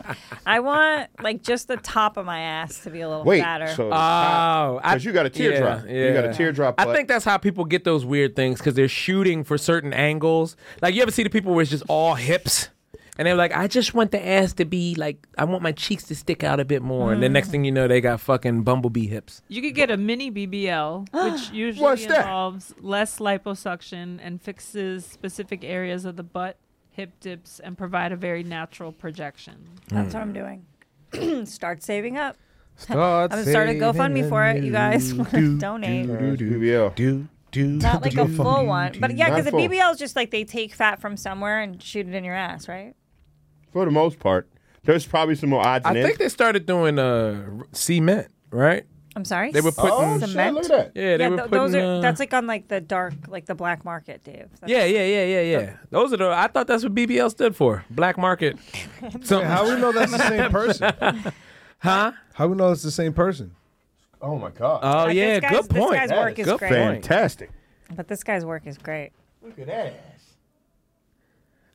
I want like just the top of my ass to be a little Wait, fatter. so Oh, because you got a teardrop. You got a teardrop. I butt. think that's how people get those weird things because they're shooting for certain angles. Like you ever see the people where it's just all hips, and they're like, "I just want the ass to be like, I want my cheeks to stick out a bit more." And then next thing you know, they got fucking bumblebee hips. You could get a mini BBL, which usually What's that? involves less liposuction and fixes specific areas of the butt, hip dips, and provide a very natural projection. That's what I'm doing. Start saving up. I'm gonna start a GoFundMe for it. You guys want to donate? BBL. Not like a full one, but yeah, because the Not full. BBL is just like they take fat from somewhere and shoot it in your ass, right? For the most part, there's probably some more odds I and think ends. they started doing cement, right? I'm sorry. They were putting Oh, shit, cement. look at that. yeah, they were those putting are. That's like on like the dark, like the black market, Dave. That's yeah. Those are the. I thought that's what BBL stood for, black market. Something. How we know that's the same person? Huh? How we know it's the same person? Oh my god. Oh This yeah, guy's- good this point. guy's work is Good great. point. Fantastic. But this guy's work is great. Look at that ass.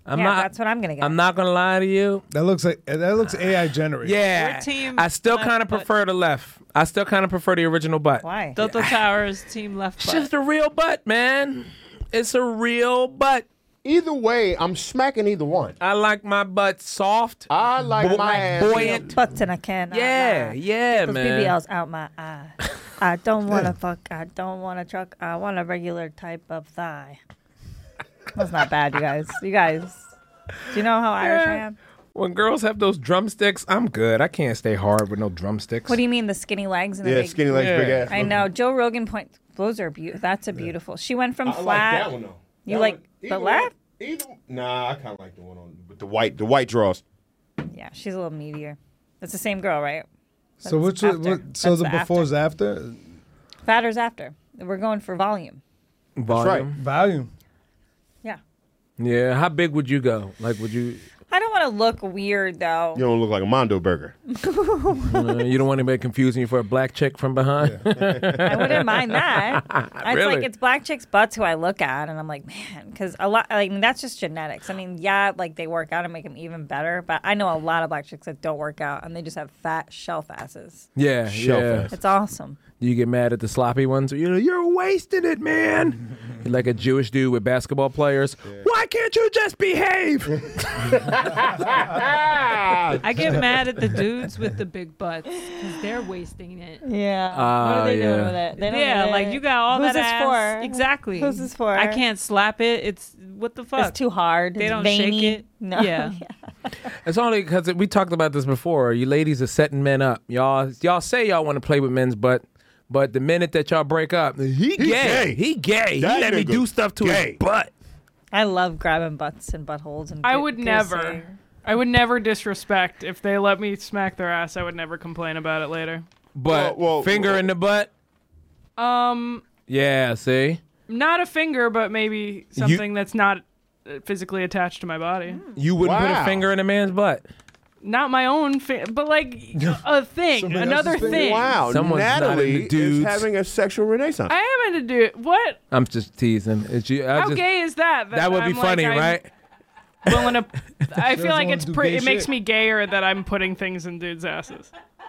that's what I'm gonna get. I'm not gonna lie to you. That looks AI generated. Yeah, We're team I still left kind of butt. prefer the left. I still kind of prefer the original butt. Why? Delta Towers team left It's butt. just a real butt, man. It's a real butt. Either way, I'm smacking either one. I like my butt soft. I like my ass buoyant. Butts in a can. Yeah, yeah, Those man. BBLs out my eye. I don't want to fuck. I don't want a truck. I want a regular type of thigh. That's not bad, you guys. You guys, do you know how Irish I am? When girls have those drumsticks, I'm good. I can't stay hard with no drumsticks. What do you mean, the skinny legs and the Yeah, big? skinny legs, big ass. I know. Joe Rogan point. Those are beautiful. That's a beautiful. She went from I flat. like that one though. You That like one- the either left? Nah, I kind of like the one on with the white draws. Yeah, she's a little meatier. That's the same girl, right? So That's which after. so That's the before's after? Fatter's after. We're going for volume. Volume. Volume. Yeah. Yeah. How big would you go? Like, would you? I don't want to look weird though. You don't look like a Mondo burger. You don't want anybody confusing you for a black chick from behind. I wouldn't mind that. It's Really? like it's black chicks' butts who I look at, and I'm like, man, because a lot, like that's just genetics. I mean, yeah, like they work out and make them even better, but I know a lot of black chicks that don't work out and they just have fat shelf asses. Yeah, Shelf yeah. ass. It's awesome. You get mad at the sloppy ones. You're wasting it, man. You're like a Jewish dude with basketball players. Why can't you just behave? I get mad at the dudes with the big butts because they're wasting it. Yeah. What are they doing yeah. with it? They don't Yeah, need like it. you got all Who's that this ass. for? Exactly. Who's this for? I can't slap it. It's what the fuck. It's too hard. They It's don't veiny. shake it. No. Yeah. It's only because we talked about this before. You ladies are setting men up. Y'all say y'all want to play with men's butt, but the minute that y'all break up, he gay. He gay. That he let me nigga do stuff to gay. his butt. I love grabbing butts and buttholes and. I would never. I would never disrespect if they let me smack their ass. I would never complain about it later. But finger in the butt. Yeah. See. Not a finger, but maybe something that's not physically attached to my body. You wouldn't put a Wow. finger in a man's butt. Not my own, but like a thing, Somebody another else's finger? thing. Wow, Someone's not Natalie into dudes. is having a sexual renaissance. I am into do what? I'm just teasing. It's you. How gay is that? That would be I'm funny, I'm right? willing to. I feel doesn't like wanna it's do pretty. gay It makes shit. me gayer that I'm putting things in dudes' asses.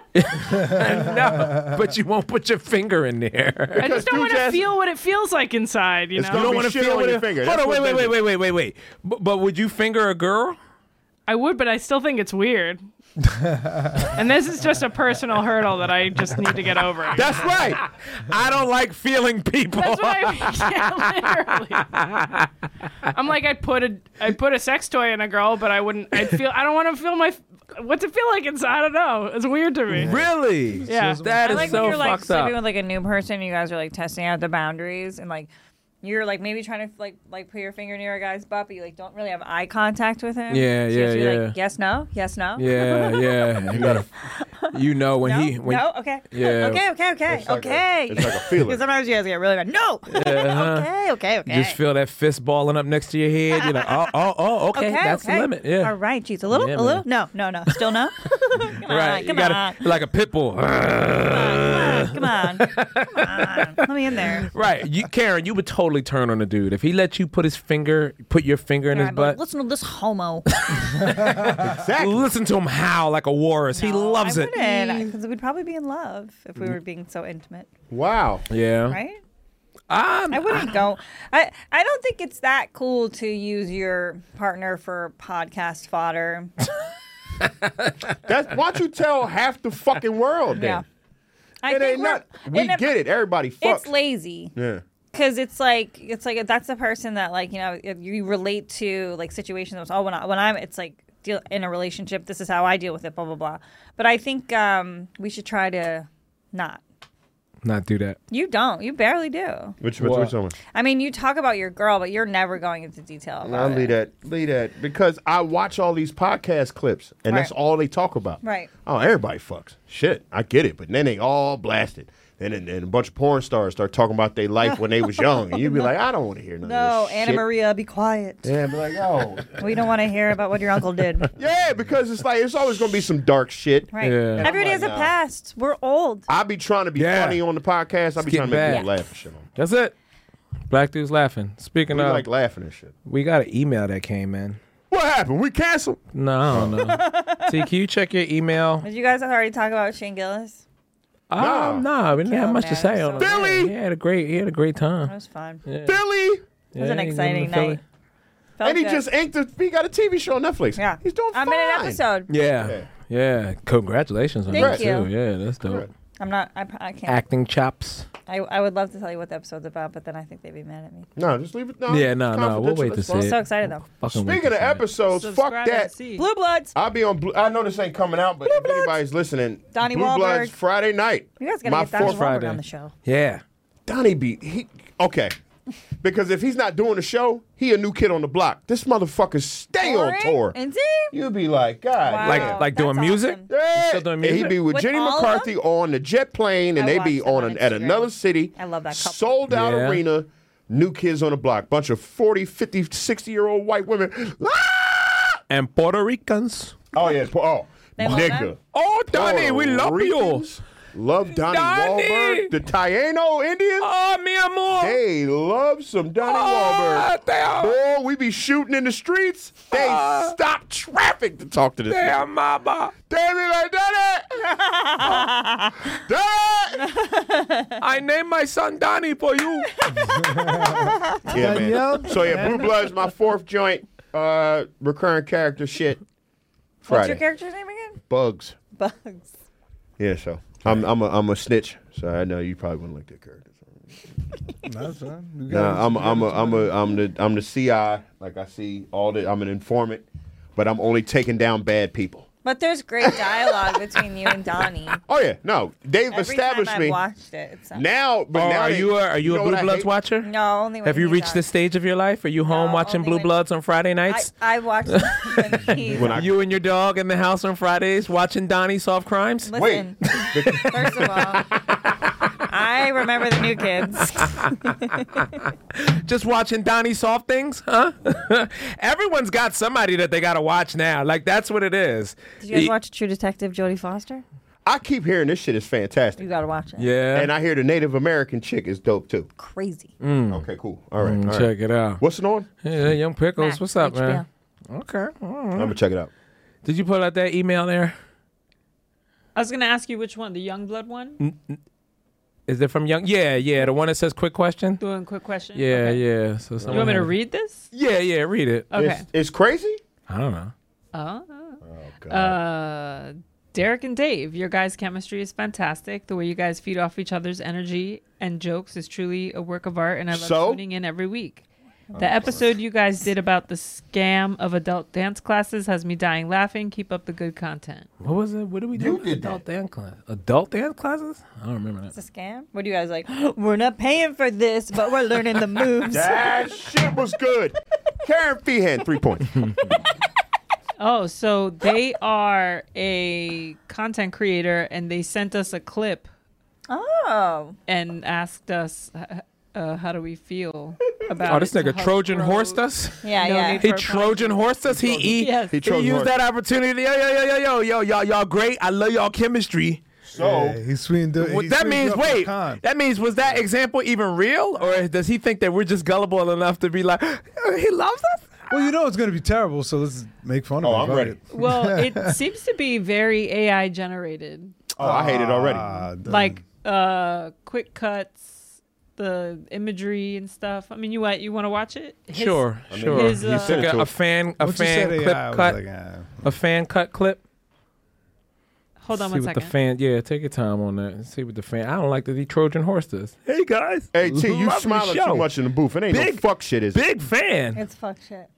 No, but you won't put your finger in there. I just don't want to feel what it feels like inside. You It's know, gonna You don't be want to shit feel on what your it. finger. Hold That's on, what wait. But would you finger a girl? I would, but I still think it's weird. And this is just a personal hurdle that I just need to get over. That's right. I don't like feeling people. That's what I mean. Yeah, literally. I'm like, I'd put a sex toy in a girl, but I wouldn't. I don't want to feel what's it feel like inside? I don't know. It's weird to me. Really? Yeah. That I is like so when you're like fucked sleeping up. with like a new person. You guys are like testing out the boundaries and like. You're like maybe trying to like put your finger near a guy's butt, but you like don't really have eye contact with him. Yeah, So you have to be yeah. Like, yes, no, yes, no. Yeah. You gotta. You know when No, he. When, no, okay. Yeah. Okay. It's like Okay. it's like a feeling. Because sometimes you guys get really bad. No. Okay. Just feel that fist balling up next to your head. You're like, oh, okay, that's the limit. Yeah. All right, geez, a little, Yeah, a little. man. No. Still no. Come on, Right. You come gotta on. like a pit bull. Come on. Let me in there. Right. Karen, you would totally turn on a dude if he let you put your finger in his I'd be like, butt. listen to this homo. Exactly. Listen to him howl like a walrus. He loves it. Because we'd probably be in love if we were being so intimate, Wow. Yeah. right? I wouldn't go. I don't think it's that cool to use your partner for podcast fodder. Why don't you tell half the fucking world then? Yeah. I It think ain't not. We get it. Everybody fucks. It's lazy. Yeah. Because it's like that's the person that like if you relate to like situations. When I'm it's like deal in a relationship. This is how I deal with it. Blah blah blah. But I think we should try to not. Not do that. You don't. You barely do. Which What? one? I mean, you talk about your girl, but you're never going into detail I'll about leave it. that because I watch all these podcast clips and that's Right. all they talk about. Right. Oh, everybody fucks. Shit, I get it, but then they all blasted. And a bunch of porn stars start talking about their life when they was young, and you'd be like, I don't want to hear none No, of this Anna shit. Maria, be quiet. Yeah, be like, oh, We don't want to hear about what your uncle did. yeah, because it's like it's always gonna be some dark shit. Right. Yeah. And I'm Everybody like, has a nah. past. We're old. I be trying to be Yeah. funny on the podcast. I be It's trying to make getting people bad. laugh and shit. On. That's it. Black dudes laughing. Speaking We of, like laughing and shit. we got an email that came in. What happened? We canceled? No, I don't know. T, can you check your email? Did you guys already talk about Shane Gillis? No, we didn't have much to say on it. Philly! He had a great time. That was fun. Yeah. Philly! It was an Yeah, he exciting went to Philly. night. Felt And he good. just inked he got a TV show on Netflix. Yeah. He's doing I'm fine. in an episode. Yeah. Congratulations on Thank that you. too. Yeah, that's dope. I'm not. I can't. Acting chops. I would love to tell you what the episode's about, but then I think they'd be mad at me. No, just leave it. No, Yeah, it's no. We'll wait to confidential. see I'm it. so excited though. Fucking wait Speaking to of see it. episodes, fuck Subscribe and that. see. Blue Bloods. I'll be on Blue. I know this ain't coming out, but if anybody's listening, Donnie Blue Bloods Wahlberg. Friday night. You guys gotta My get Donnie fourth Wahlberg Friday. on the show. Yeah. Donnie okay. Because if he's not doing the show, he a new kid on the block. This motherfucker stay on tour. And see? You'll be like, God, Wow. damn. Like doing That's music? awesome. Yeah. Still doing And music? he'd be with With Jenny all of McCarthy on the jet plane, and I they be watched them on at Instagram. another city. I love that couple. Sold out Yeah. arena, new kids on the block. Bunch of 40, 50, 60-year-old white women. Ah! And Puerto Ricans. Oh, yeah. Oh, They love nigga. them? Oh, Donnie, we Puerto love you. Ricans Love Donnie Donnie! Wahlberg. The Taino Indians. Oh, mi amor. They love some Donnie Wahlberg. Damn. Boy, we be shooting in the streets. They stop traffic to talk to this nigga. Damn, mama. They be like, Donnie! Donnie! I named my son Donnie for you. Yeah, man. So, yeah, Blue Bloods, my fourth joint, recurring character shit. Friday. What's your character's name again? Bugs. Bugs. Yeah, so I'm a snitch. So I know you probably wouldn't like that character. That's fine. You Nah, gotta- I'm the CI. Like I see I'm an informant, but I'm only taking down bad people. But there's great dialogue between you and Donnie. Oh yeah, no, they've Every established time me I've watched it. It's now. But Oh, now are they- you a know Blue what I Bloods hate? watcher? No, only when Have you he's reached on. this stage of your life? Are you home No, watching only Blue when- Bloods on Friday nights? I watched when he's When I- You and your dog in the house on Fridays watching Donnie solve crimes? Listen, first of all, I remember the new kids. Just watching Donnie solve things, huh? Everyone's got somebody that they got to watch now. Like, that's what it is. Did you guys watch True Detective Jodie Foster? I keep hearing this shit is fantastic. You gotta watch it. Yeah. And I hear the Native American chick is dope too. Crazy. Okay, cool. All right, all right. Check it out. What's it on? Yeah, Young Pickles. Max, What's up, man? HBO. Okay. I'm gonna check it out. Did you pull out that email there? I was gonna ask you which one, the Youngblood one. Is it from Young? Yeah, the one that says quick question. Doing quick question. Yeah, Okay. yeah. So You want me to read this? Yeah, read it. Okay. It's crazy. I don't know. Oh. God. Derek and Dave, your guys' chemistry is fantastic. The way you guys feed off each other's energy and jokes is truly a work of art, and I love So? tuning in every week. The episode you guys did about the scam of adult dance classes has me dying laughing. Keep up the good content. What was it? What did we do? You did adult dance class. Adult dance classes? I don't remember that. It's a scam. What are you guys like? We're not paying for this, but we're learning the moves. That shit was good. Karen Feehan, 3 points. Oh, so they are a content creator, and they sent us a clip Oh. and asked us, how do we feel about Oh, this it? nigga How Trojan gross. horsed us? Yeah, No yeah. need He for Trojan horsed us? He Yes. He Trojan used horsed. that opportunity. Yo, y'all great. I love y'all chemistry. So Yeah, he's sweeting. What that means, wait, that means, was that example even real? Or does he think that we're just gullible enough to be like, he loves us? Well, you know it's gonna be terrible, so let's make fun of it. I'm Fuck ready. it. Well, it seems to be very AI generated. Oh, I hate it already. Like quick cuts, the imagery and stuff. I mean, you want to watch it? Sure. his, You took it to a us. fan Once you said clip AI, I was cut, like, a fan cut clip. Hold on See one what the second. fan, yeah, take your time on that. See what the fan. I don't like that he Trojan horsed us. Hey guys, Hey T, you Lovely smiling show. too much in the booth. It ain't no Big- fuck shit, is it? Big fan. It's fuck shit.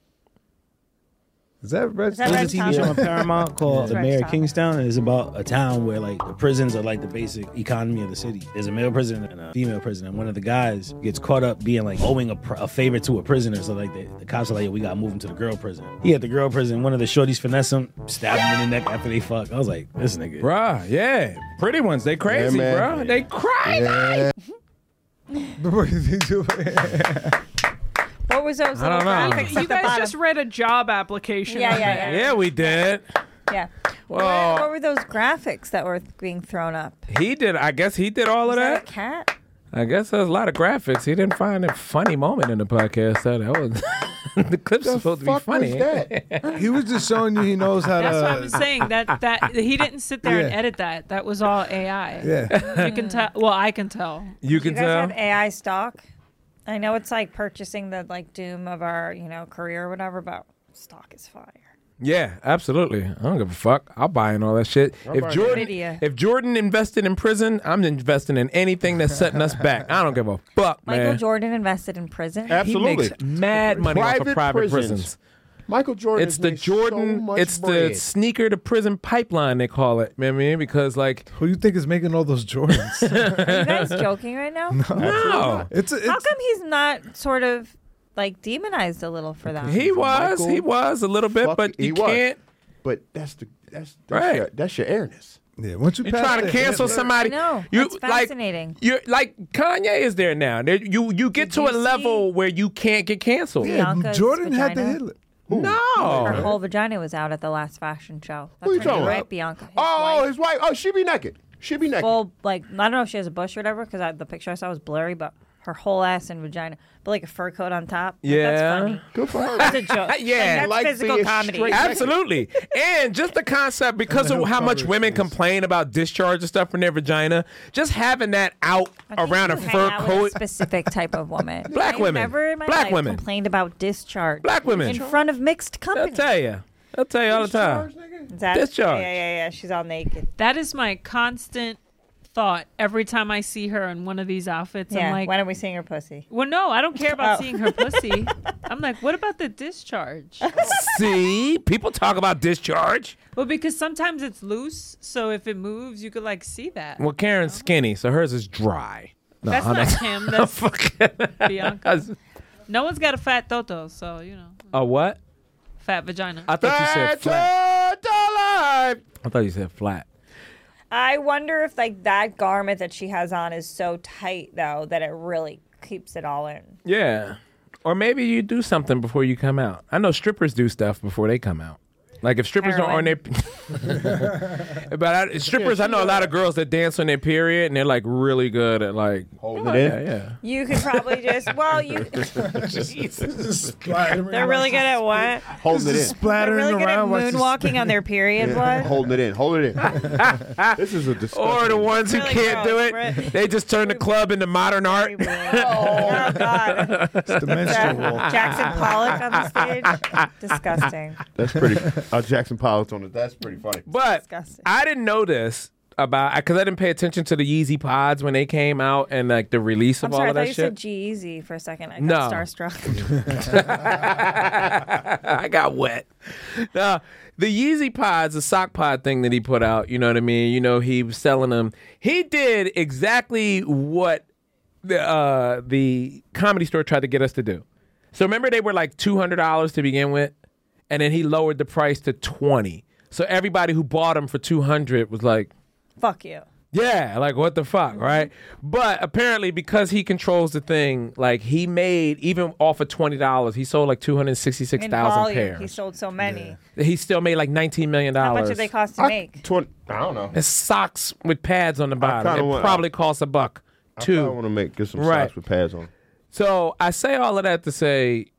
is that Red? Is that There's Red a TV show on Topic? Paramount called That's The Red Mayor of Topic. Kingstown, and it's about a town where like the prisons are like the basic economy of the city. There's a male prison and a female prison, and one of the guys gets caught up being like owing a favor to a prisoner. So like the cops are like, we gotta move him to the girl prison. He at the girl prison. One of the shorties finesse him, stab him in the neck after they fuck. I was like, this nigga. Bruh, yeah. Pretty ones, they crazy, man. bruh. They crazy. What was those I little don't know. graphics You at the guys bottom? just read a job application. Yeah, on yeah, there. yeah. Yeah, we did. Yeah. Well, What were those graphics that were being thrown up? he did. I guess he did all of Was that a that. cat? I guess there's a lot of graphics. He didn't find a funny moment in the podcast. So that was The clip's The supposed to be fuck funny. was that? He was just showing you he knows how That's to. what I'm saying. That he didn't sit there and Yeah. edit that. That was all AI. Yeah. You can tell. Well, I can tell. You Do can you guys tell. have AI stock? I know it's like purchasing the like doom of our career or whatever, but stock is fire. Yeah, absolutely. I don't give a fuck. I'll buy in all that shit. If buy Jordan, Nvidia. if Jordan invested in prison, I'm investing in anything that's setting us back. I don't give a fuck, Michael man. Jordan invested in prison. Absolutely. He makes mad money off of private prisons. Michael Jordan. It's the Jordan. It's the sneaker to prison pipeline. They call it. You know what I mean? Because like, Who you think is making all those Jordans? Are you guys joking right now? no, it's How come he's not sort of like demonized a little for that? he was Michael a little bit, but he you was. can't. But that's Right. That's your airness. yeah. Once you You're pass trying to that cancel Hitler- somebody. I know. You That's fascinating. You're like Kanye is there now. You get Did to you a level where you can't get canceled. Yeah, Bianca's Jordan had the vagina? Hitler. Her No. whole vagina was out at the last fashion show. That's Who you her talking name, about? right, Bianca? His Oh, wife. his wife. Oh, she be naked. She be naked. Full, like, I don't know if she has a bush or whatever, because the picture I saw was blurry, but her whole ass and vagina, but like a fur coat on top. Like, Yeah. that's funny. Good for her. That's a joke. Yeah. Like, Like that's physical being comedy. straight- Absolutely. And just the concept, because of how much women complain about discharge and stuff from their vagina, just having that out I think around a you hang fur out with a coat. specific type of woman. Black I've women. Never in my Black life women. complained about discharge. Black women. in front of mixed I'll company. tell you. I'll tell you all the time. Is that, Discharge. Yeah. She's all naked. That is my constant thought every time I see her in one of these outfits. Yeah. I'm like, when are we seeing her pussy? well, no, I don't care about Oh. seeing her pussy. I'm like, what about the discharge? See? People talk about discharge. Well, because sometimes it's loose, so if it moves, you could like see that. Well, Karen's skinny, so hers is dry. No, That's I'm not him. That's Bianca. That's- No one's got a fat toto, so A what? fat vagina. I thought you said flat. Alive. I thought you said flat. I wonder if like that garment that she has on is so tight though that it really keeps it all in. Yeah. Or maybe you do something before you come out. I know strippers do stuff before they come out. Like if strippers are on their, strippers, I know a lot of girls that dance on their period and they're like really good at like holding it in. Yeah. You could probably just they're really good at what? Holding it in. They're really good at moonwalking on their period blood. Holding it in. Hold it in. This is a disgusting. Or the ones who Really can't do gross, it, they just turn the club into modern art. Oh God! It's the menstrual walk. Jackson Pollock on the stage. Disgusting. That's pretty. Jackson Pollock's on it. That's pretty funny. But I didn't know this about because I didn't pay attention to the Yeezy pods when they came out and like the release I'm of sorry, all I of thought that you shit. said G-Eazy for a second. I No. got starstruck. I got wet. Now, the Yeezy pods, the sock pod thing that he put out, you know what I mean? You know, he was selling them. He did exactly what the Comedy Store tried to get us to do. So remember they were like $200 to begin with? And then he lowered the price to $20. So everybody who bought them for $200 was like, Fuck you. yeah, like what the fuck, right? But apparently because he controls the thing, like he made, even off of $20, he sold like In 266,000 volume, pairs. he sold so many. He still made like $19 million. How much did they cost to make? I don't know. It's socks with pads on the bottom. kinda It want- probably costs $1, I $2. want to get some Right. socks with pads on. So I say all of that to say,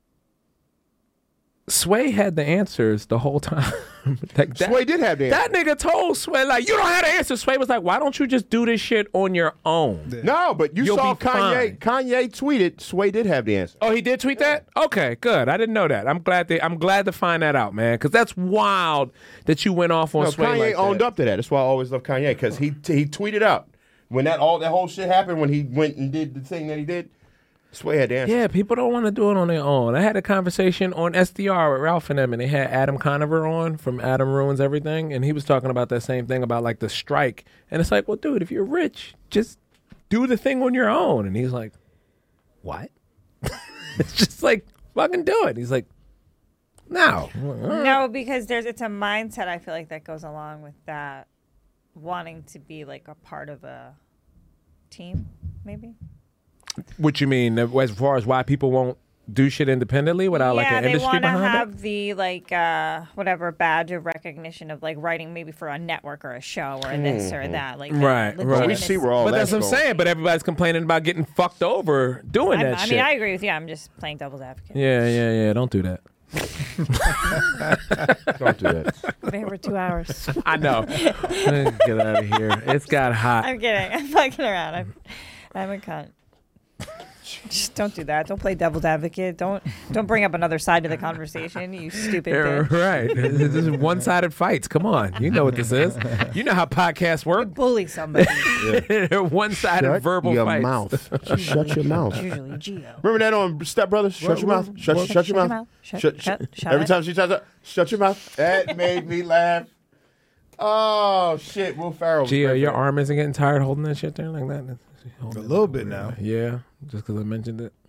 Sway had the answers the whole time. Like that, Sway did have the That nigga told Sway, like, you don't have the answer. Sway was like, why don't you just do this shit on your own? No, but you You'll saw be fine. Kanye tweeted. Sway did have the answer. Oh, he did tweet that? Okay, good. I didn't know that. I'm glad to find that out, man, because that's wild that you went off on No, Sway Kanye like owned that. up to that. That's why I always love Kanye because he tweeted out when that whole shit happened when he went and did the thing that he did. Sway had the answer. Yeah, people don't want to do it on their own. I had a conversation on SDR with Ralph and them, and they had Adam Conover on from Adam Ruins Everything, and he was talking about that same thing about like the strike. And it's like, well, dude, if you're rich, just do the thing on your own. And he's like, what? It's just like, fucking do it. He's like, no. No, because it's a mindset I feel like that goes along with that wanting to be like a part of a team, maybe. What you mean as far as why people won't do shit independently without like an they industry want to behind it? have the like whatever badge of recognition of like writing maybe for a network or a show or this or that. Like the Right. We see where all But that's that's what I'm going. saying. But everybody's complaining about getting fucked over doing that I shit. mean, I agree with you. I'm just playing devil's advocate. Yeah. Don't do that. Don't do that. Been here for 2 hours. I know. Get out of here. It's got hot. I'm kidding. I'm fucking around. I'm a cunt. Just don't do that. Don't play devil's advocate. Don't bring up another side to the conversation, you stupid Yeah, bitch. right. This is one-sided fights. Come on. You know what this is. You know how podcasts work. Bully somebody. They're one-sided Shut verbal your fights. mouth. Just shut your mouth. Usually Gio. Remember that on Step Brothers? Shut your mouth. Shut your mouth. Shut Every it. time she says that, shut your mouth. That made me laugh. Oh shit, Will Ferrell. was Gio, great your for that. arm isn't getting tired holding that shit there like that? A little bit now. Yeah, just because I mentioned it.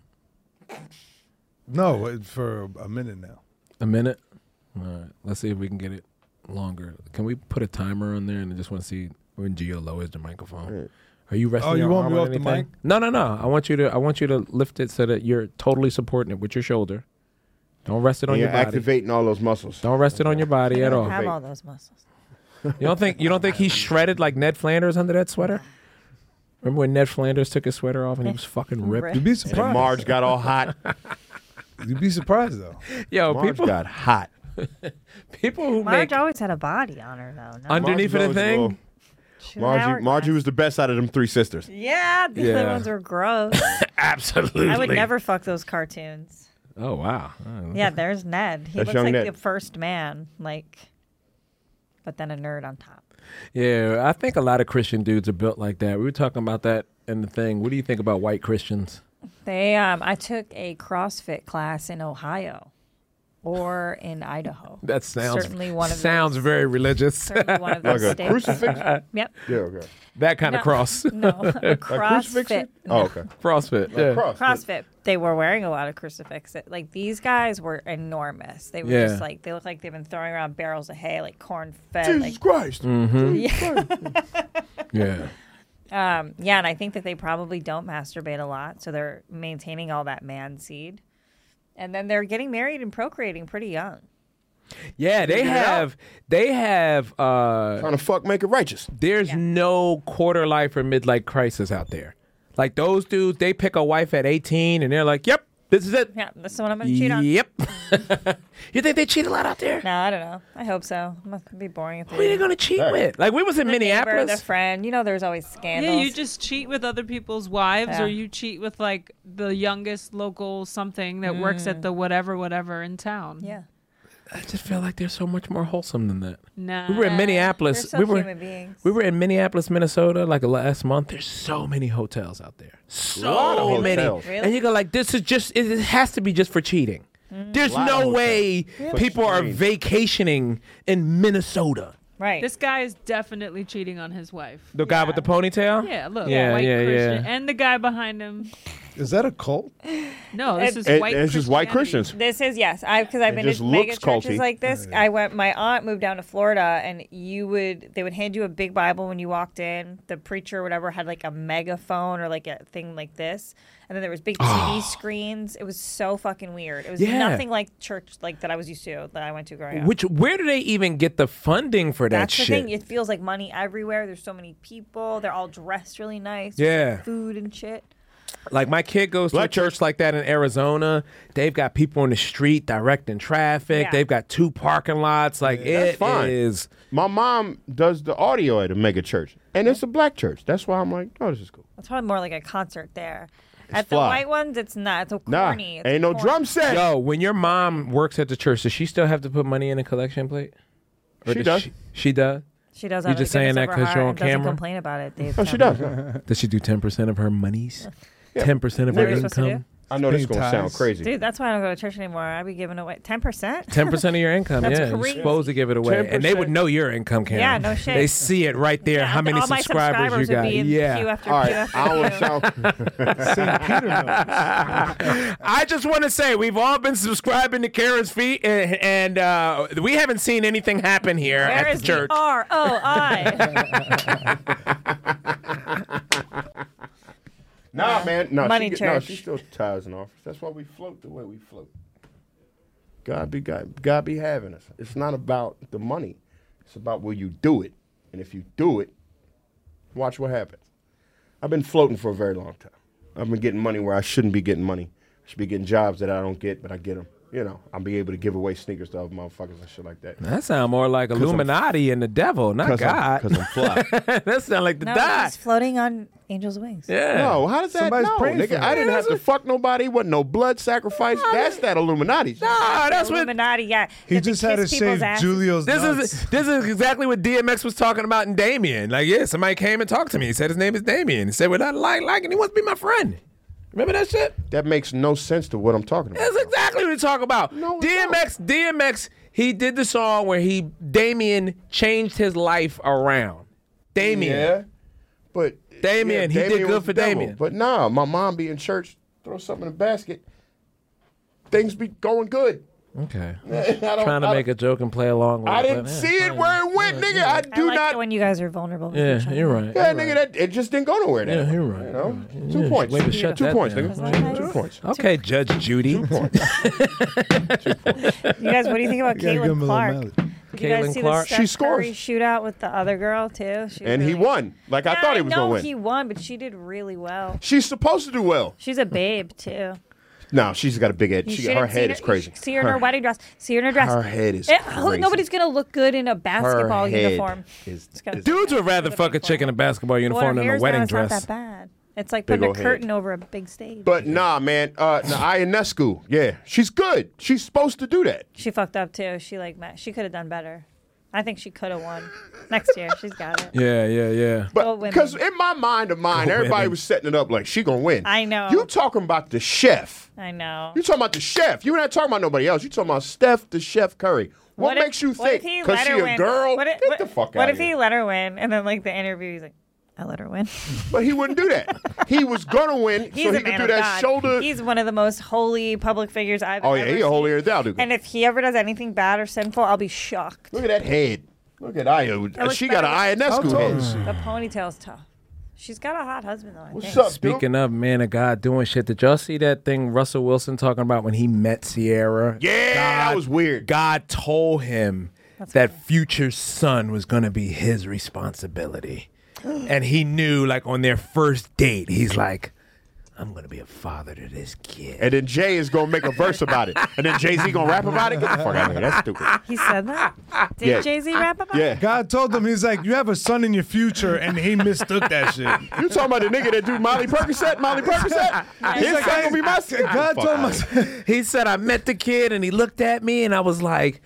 No, for a minute now. A minute? All right. Let's see if we can get it longer. Can we put a timer on there and I just want to see when Gio lowers the microphone? Are you resting Oh, you your want arm me on off the anything? mic? No. I want you to lift it so that you're totally supporting it with your shoulder. Don't rest it on And your you're body. activating all those muscles. Don't rest it on your body I at don't all. have all those muscles. You don't think he's shredded like Ned Flanders under that sweater? Remember when Ned Flanders took his sweater off and he was fucking ripped? You'd be And surprised. Marge got all hot. You'd be surprised though. Yo, Marge people got hot. people who Marge make always had a body on her though. No? underneath of the Marge was a thing. little- She was an hourglass. Margie was the best out of them three sisters. Yeah, the Yeah. other ones were gross. Absolutely. I would never fuck those cartoons. Oh wow. Yeah, there's Ned. He That's looks young like Ned. the first man, like, but then a nerd on top. Yeah, I think a lot of Christian dudes are built like that. We were talking about that in the thing. What do you think about white Christians? They, I took a CrossFit class in Ohio, or in Idaho. That sounds certainly one of sounds those, very religious. certainly one of Like those a states. crucifix? Yep. Yeah, okay. That kind No, of cross. No, a CrossFit. Oh, okay. CrossFit. Yeah. CrossFit. They were wearing a lot of crucifixes. Like these guys were enormous. They were Yeah. just like they look like they've been throwing around barrels of hay, like corn fed. Jesus Like Christ. Yeah. yeah, and I think that they probably don't masturbate a lot, so they're maintaining all that man seed, and then they're getting married and procreating pretty young. Yeah, they have Trying to fuck, make it righteous. there's no quarter life or midlife crisis out there. Like those dudes, they pick a wife at 18 and they're like, "Yep, this is it." Yeah, that's the one I'm gonna cheat on. Yep. You think they cheat a lot out there? No, I don't know. I hope so. It must be boring. If Who are they gonna cheat with? Like we was in the neighbor, Minneapolis. the friend. You know, there's always scandals. Yeah, you just cheat with other people's wives, Yeah. or you cheat with like the youngest local something that works at the whatever in town. Yeah. I just feel like they're so much more wholesome than that. Nah. We were in Minneapolis. They're so human beings. We were in Minneapolis, Minnesota, like last month. There's so many hotels out there. lot of So many. hotels. Really? And you go like, this is just. It has to be just for cheating. There's Lot of no hotels. way people are strange. vacationing in Minnesota. Right. This guy is definitely cheating on his wife. The guy with the ponytail. Yeah, look, Yeah, white yeah, Christian, yeah. and the guy behind him. Is that a cult? No, this is And white. it's just white Christianity. Christians. This is yes, because I've It been just to mega looks churches culty. like this. I went. My aunt moved down to Florida, and they would hand you a big Bible when you walked in. The preacher or whatever had like a megaphone or like a thing like this, and then there was big TV screens. It was so fucking weird. It was Yeah. nothing like church like that I was used to that I went to growing up. Where do they even get the funding for that That's the shit? thing. It feels like money everywhere. There's so many people. They're all dressed really nice. Yeah. Food and shit. Like my kid goes to a Black church like that in Arizona. They've got people in the street directing traffic. Yeah. They've got 2 parking lots. Like That's it fine. is. My mom does the audio at a mega church, and it's a black church. That's why I'm like, oh, this is cool. It's probably more like a concert there. At fly. the white ones, it's not. It's so Nah, corny. It's ain't no corny. drum set. Yo, when your mom works at the church, does she still have to put money in a collection plate? Or She does. She does. She does. You out of the just saying goodness that of her 'cause heart you're on and doesn't camera? complain about it. Dave. Oh, she Tell does. me. Does she do 10% of her monies? 10% of her What are you supposed to income? I know this is Paying gonna sound tithes. crazy. Dude, that's why I don't go to church anymore. I'd be giving away 10%. 10% of your income, That's yeah. You're crazy. supposed to give it away. And they 10%. would know your income, Karen. Yeah, no shit. They see it right there, Yeah, how many all my subscribers you would got. be in Yeah. queue after All queue right, after I don't want queue. to sound. St. Peter knows. I just want to say we've all been subscribing to Karen's feet, and we haven't seen anything happen here Where at is the church. the ROI? Nah, man. No, Money no, church. she's still tithes and offers. That's why we float the way we float. God be having us. It's not about the money. It's about will you do it. And if you do it, watch what happens. I've been floating for a very long time. I've been getting money where I shouldn't be getting money. I should be getting jobs that I don't get, but I get them. You know, I'll be able to give away sneakers to other motherfuckers and shit like that. That sound more like Illuminati and the devil, not God. Because I'm fly. That sound like the No, die. he's floating on angels' wings. Yeah. No, how does that Somebody's no, praying for nigga? him. I didn't have to fuck nobody. Wasn't no blood sacrifice. That's that Illuminati shit. Nah, that's what. Illuminati, yeah. He You have to just had to kiss people's shave asses. Julio's This nuts. is exactly what DMX was talking about in Damien. Like, yeah, somebody came and talked to me. He said his name is Damien. He said, "We're not like, and he wants to be my friend." Remember that shit? That makes no sense to what I'm talking about. That's exactly what he's talking about. No, it DMX, he did the song where Damien changed his life around. Damien. Yeah, but Damien, he did Damien good was for the devil. Damien. But nah, my mom be in church, throw something in the basket. Things be going good. Okay. Trying to make a joke and play along with I it. didn't but, yeah, see it where it went, nigga. I I do like not. it when you guys are vulnerable. with Yeah, each other. you're right. Yeah, you're nigga, right. that it just didn't go nowhere. Yeah, Then. you're right. You know, Yeah, 2 points. way to shut 2 that points, down. nigga. 2 points. Okay, Judge Judy. You guys, what do you think about You gotta give him Caitlin a Clark? little Did you guys Caitlin see Clark. the She Steph Curry scores. shootout with the other girl too? She And he really- won. Like I thought he was I know gonna win. he won, but she did really well. She's supposed to do well. She's a babe too. No, she's got a big head. You Her shouldn't head see is crazy. See her in her wedding dress. See her in her dress. Her head is Look, crazy. nobody's gonna look good in a basketball Her head uniform. is- gotta- Dudes would rather fuck a chick in a basketball Well, uniform her than a hair's wedding now, it's not dress. that bad. It's like Big putting a ol' head. curtain over a big stage. But nah, man. Ionescu, yeah, she's good. She's supposed to do that. She fucked up too. She could have done better. I think she could have won. Next year, she's got it. Yeah. Go But women. because in my mind, Go everybody women. was setting it up like she gonna win. I know. You talking about the chef? I know. You talking about the chef? You not talking about nobody else. You talking about Steph the Chef Curry? What if- makes you what if think? he Because let she her a win? girl? What if, Get the fuck what out if of he here. let her win and then like the interview, he's like, I let her win. But he wouldn't do that. He was gonna win, He's so a he man could of do that God. shoulder. He's one of the most holy public figures I've Oh ever yeah, he a seen. holier than thou, dude. And if he ever does anything bad or sinful, I'll be shocked. Look at that head. Look at Aya. looks She got an better. How Ionescu tall head. is she? The ponytail's tough. She's got a hot husband though. I What's think. up, dude? Speaking of man of God doing shit, did y'all see that thing Russell Wilson talking about when he met Sierra? Yeah, that was weird. God told him that Future's son was going to be his responsibility. And he knew, like, on their first date, he's like, I'm going to be a father to this kid. And then Jay is gonna make a verse about it. And then Jay-Z gonna rap about it? Get the fuck out of here. That's stupid. He said that? Did Yeah. Jay-Z rap about Yeah. God told him, he's like, you have a son in your future, and he mistook that shit. You talking about the nigga that do Molly Percocet? His son gonna be my son. God Fuck told out of here. him, He said, I met the kid, and he looked at me, and I was like,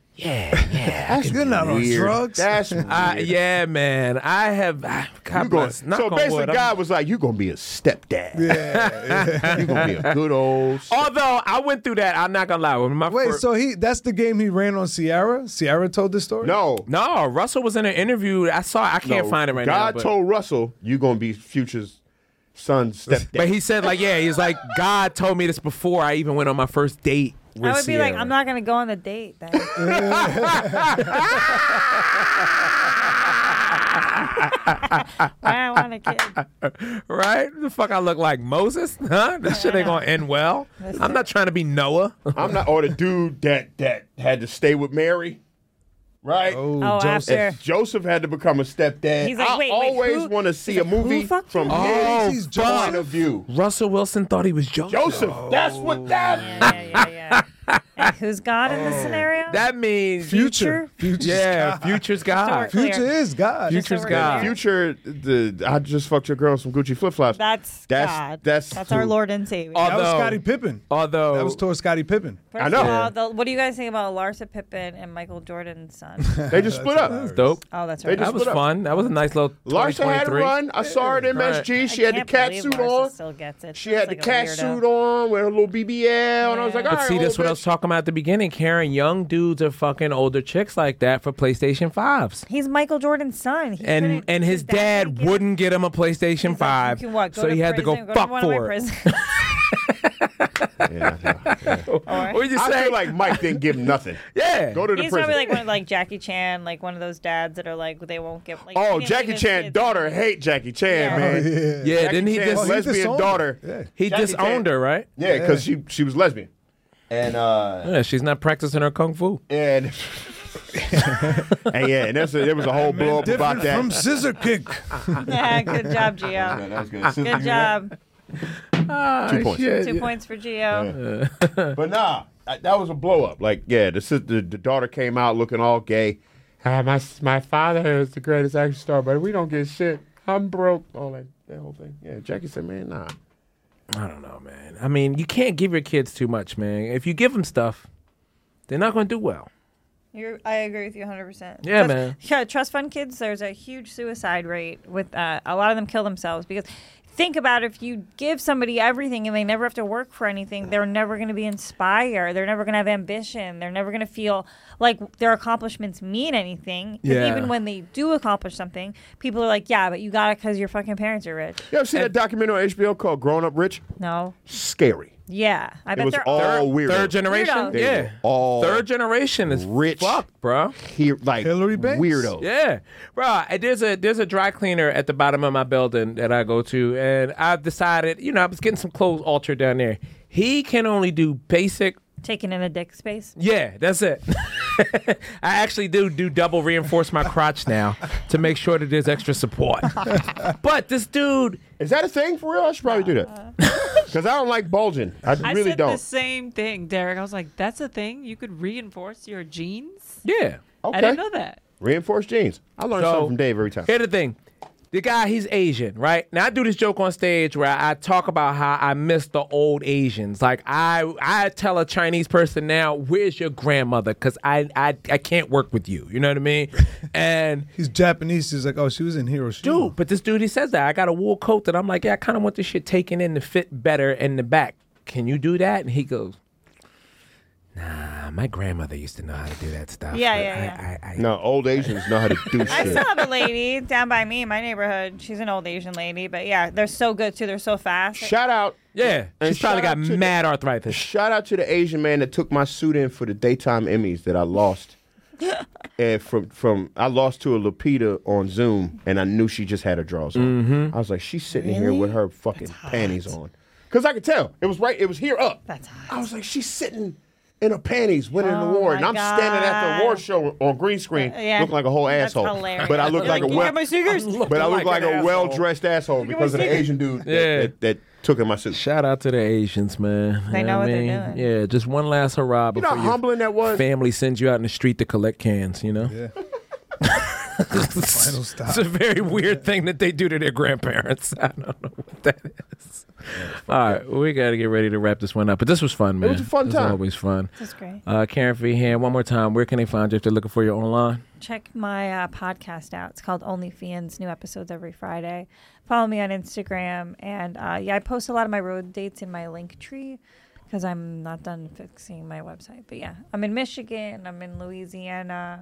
you're not on Weird. drugs. That's weird. yeah, man. I have, God You gonna- bless. Knock so on basically, wood, I'm- God was like, "You gonna be a stepdad. You gonna be a good old." Although I went through that, I'm not gonna lie. When my Wait, first, so that's the game he ran on Ciara? Ciara told this story? No, Russell was in an interview. I can't no. find it right now. God but- told Russell, "You gonna be Future's son's stepdad." But he said, like, yeah, he's like, God told me this before I even went on my first date with I would be like, Sierra. I'm not going to go on the date then. I want a kid. Right? The fuck I look like Moses? Huh? This shit ain't gonna end well. I'm not trying to be Noah. I'm not, or the dude that had to stay with Mary, right? Oh, Oh, Joseph. after. If Joseph had to become a stepdad. He's like, I wait, always who- want to see he's a like, who movie fucked from Oh, his fuck. point of view. Russell Wilson thought he was Joseph. Joseph, that's what that. Yeah. And who's God in this scenario? That means Future. Future's Yeah, God. Future's God. Clear. Future is God. Just so Future's we're God. clear. Future, I just fucked your girl in some Gucci flip flops. That's God. That's our who- Lord and Savior. That was Although- Scottie Pippen. Although That was towards Scottie Pippen. First I know. of all, what do you guys think about Larsa Pippen and Michael Jordan's son? They just split up. hilarious. dope. Oh, that's They right. just That was split up. fun. That was a nice little Larsa had a 2023. run. I saw her at MSG. She had the can't cat believe suit Larsa on. Still gets it. She She's had like the a cat weirdo. suit on with her little BBL, and I was like, all But right, see, that's old what I was bitch. talking about at the beginning. Karen, young dudes are fucking older chicks like that for PlayStation 5s. He's Michael Jordan's son. He And couldn't- his dad couldn't give him- wouldn't get him a PlayStation He's like, 5, you can what, go so to he had to go prison, fuck to one of my for it. prisons. What'd you I say? feel like Mike didn't give him nothing. Yeah. Go to the He's prison. probably like one of like Jackie Chan, like one of those dads that are like they won't give. Like, Oh, he didn't Jackie give his Chan's kids daughter anything. hate Jackie Chan, Yeah. man. Yeah, Jackie didn't he Chan's just lesbian disowned daughter? her. Yeah. he Jackie disowned Chan. her, right? Yeah, because she was lesbian. And Yeah, she's not practicing her kung fu. and and there was a whole blow up about Different that. from Scissor Kick. Yeah, good job, Gio. Yeah, that was good. Good job. 2 points. Shit. 2 points for Gio. But nah, that was a blow up. Like, yeah, the daughter came out looking all gay. My father is the greatest action star, but we don't get shit. I'm broke. All that whole thing. Yeah, Jackie said, man, nah. I don't know, man. I mean, you can't give your kids too much, man. If you give them stuff, they're not going to do well. I agree with you 100%. Yeah, man. Yeah, trust fund kids, there's a huge suicide rate with a lot of them kill themselves because think about if you give somebody everything and they never have to work for anything, they're never going to be inspired. They're never going to have ambition. They're never going to feel like their accomplishments mean anything. 'Cause Yeah. even when they do accomplish something, people are like, yeah, but you got it because your fucking parents are rich. You ever seen that documentary on HBO called Growing Up Rich? No. Scary. Yeah. I It bet was they're all weird. Third generation? Weirdos. They Yeah. were all Third generation is rich. fucked, bro. Here, like Hillary Banks? weirdos. Yeah, bro. There's a dry cleaner at the bottom of my building that I go to, and I've decided, I was getting some clothes altered down there. He can only do basic. taking in a dick space. Yeah, that's it. I actually do double reinforce my crotch now to make sure that there's extra support. But this dude, Is that a thing for real? I should probably do that. Because I don't like bulging. I I really said don't. the same thing, Derek. I was like, that's a thing? You could reinforce your genes? yeah. Okay. I didn't know that. Reinforced jeans. I learn So, something from Dave every time. Here's the thing. The guy, he's Asian, right? Now, I do this joke on stage where I talk about how I miss the old Asians. Like, I tell a Chinese person now, where's your grandmother? Because I can't work with you. You know what I mean? And He's Japanese. He's like, oh, she was in Hiroshima. dude, but this dude, he says that. I got a wool coat that I'm like, yeah, I kind of want this shit taken in to fit better in the back. Can you do that? And he goes, nah, my grandmother used to know how to do that stuff. Yeah, but yeah, No, old Asians know how to do I shit. still have a lady down by me in my neighborhood. She's an old Asian lady, but yeah, they're so good too. They're so fast. Shout out. Yeah, And she's probably shout got out to mad arthritis. Shout out to the Asian man that took my suit in for the daytime Emmys that I lost. And from I lost to a Lupita on Zoom, and I knew she just had her drawers on. I was like, she's sitting here with her fucking panties on, because I could tell it was right. It was here up. That's hot. I was like, she's sitting in her panties winning an Oh award, and my I'm standing at the God. award show on green screen, Yeah. looking like a whole That's asshole. hilarious. But I look You're like a "Can you well, get my sneakers?" but I look like an a asshole. well-dressed asshole because of the Asian dude Yeah. that took in my suit. Shout out to the Asians, man. They You know what what I they're mean? doing. Yeah, just one last hurrah You know before how your humbling that was? family sends you out in the street to collect cans, you know? Yeah. Final stop. It's a very weird thing that they do to their grandparents. I don't know what that is. All right, we got to get ready to wrap this one up. But this was fun, man. was a fun This time. was always fun. That's great. Karen Feehan, one more time, where can they find you if they're looking for you online? Check my podcast out. It's called OnlyFans. New episodes every Friday. Follow me on Instagram. And I post a lot of my road dates in my link tree because I'm not done fixing my website. But yeah, I'm in Michigan. I'm in Louisiana.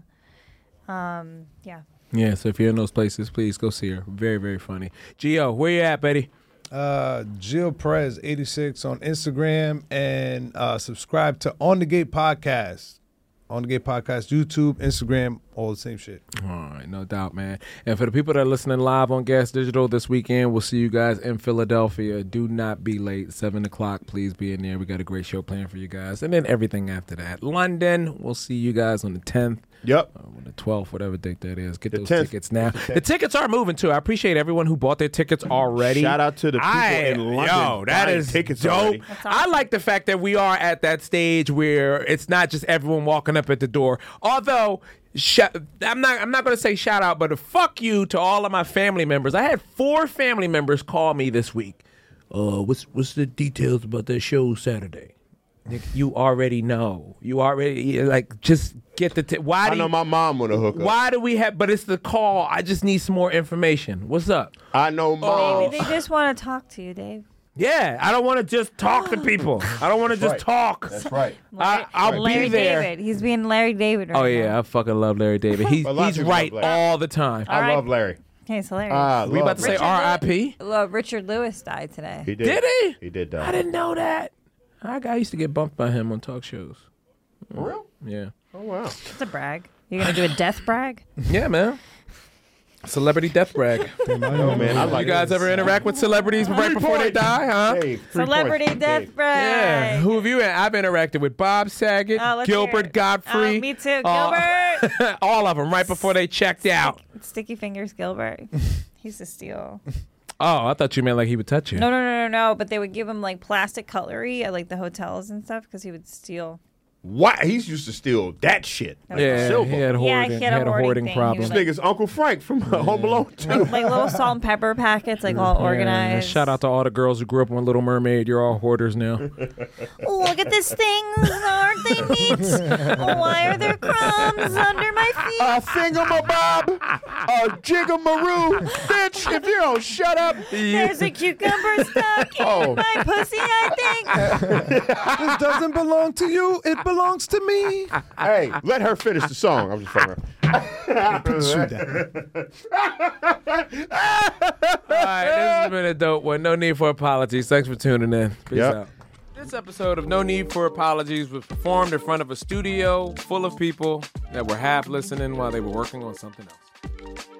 Yeah. Yeah, so if you're in those places, please go see her. Very, very funny. Gio, where you at, buddy? Jill Perez 86 on Instagram, and subscribe to On the Gate Podcast. On the Gate Podcast, YouTube, Instagram, all the same shit. All right, no doubt, man. And for the people that are listening live on Gas Digital this weekend, we'll see you guys in Philadelphia. Do not be late. 7 o'clock. Please be in there. We got a great show planned for you guys. And then everything after that. London, we'll see you guys on the 10th. Yep. On the 12th, whatever date that is. Get The those 10th. tickets now. The tickets are moving, too. I appreciate everyone who bought their tickets already. Shout out to the people in London Yo, that buying is tickets dope. already. I like the fact that we are at that stage where it's not just everyone walking up at the door. Although, I'm not going to say shout out, but a fuck you to all of my family members. I had 4 family members call me this week. What's the details about that show Saturday? Nick, you already know. You already just get the. Why? I know my mom want to hook up. Why do we have? But it's the call. I just need some more information. What's up? I know mom. Maybe they just want to talk to you, Dave. Yeah, I don't want to just talk to people. I don't want to just right. talk. That's right. I'll Larry be there. David. He's being Larry David right Oh now. yeah, I fucking love Larry David. He's A lot of people right love Larry. all the time. I love Larry. Okay, it's hilarious. We about to say R.I.P. Richard Lewis died today. He did. Did he? He did die. I didn't know that. Hi, guy used to get bumped by him on talk shows. For real? Yeah. Oh wow. It's a brag. You're gonna do a death brag? Yeah, man. Celebrity death brag. Oh man, I like You guys ever interact with celebrities right before they die, huh? Hey, 3 Celebrity points. death Hey. brag. Yeah. Who have you? I've interacted with Bob Saget, Oh, let's hear Gilbert it. Godfrey. Oh, me too, Gilbert. All of them right before they checked out. Sticky Fingers Gilbert. He used to steal. Oh, I thought you meant like he would touch you. No. But they would give him like plastic cutlery at like the hotels and stuff because he would steal. What? He's used to steal that shit. Like Yeah, silver. he had hoarding, he had a hoarding thing. He problem. was This nigga's Uncle Frank from Home Alone 2. Like little salt and pepper packets, like all Yeah, organized. shout out to all the girls who grew up on Little Mermaid. You're all hoarders now. Look at these things. Aren't they neat? Why are there crumbs under my feet? A thingamabob, a jigamaroo, bitch. If you don't shut up, There's a cucumber stuck Oh. in my pussy, I think. This doesn't belong to you. It belongs to me. hey, let her finish the song. I'm just fucking around. Put the shoe down. All right, this has been a dope one. No need for apologies. Thanks for tuning in. Peace Yep. out. This episode of No Need for Apologies was performed in front of a studio full of people that were half listening while they were working on something else.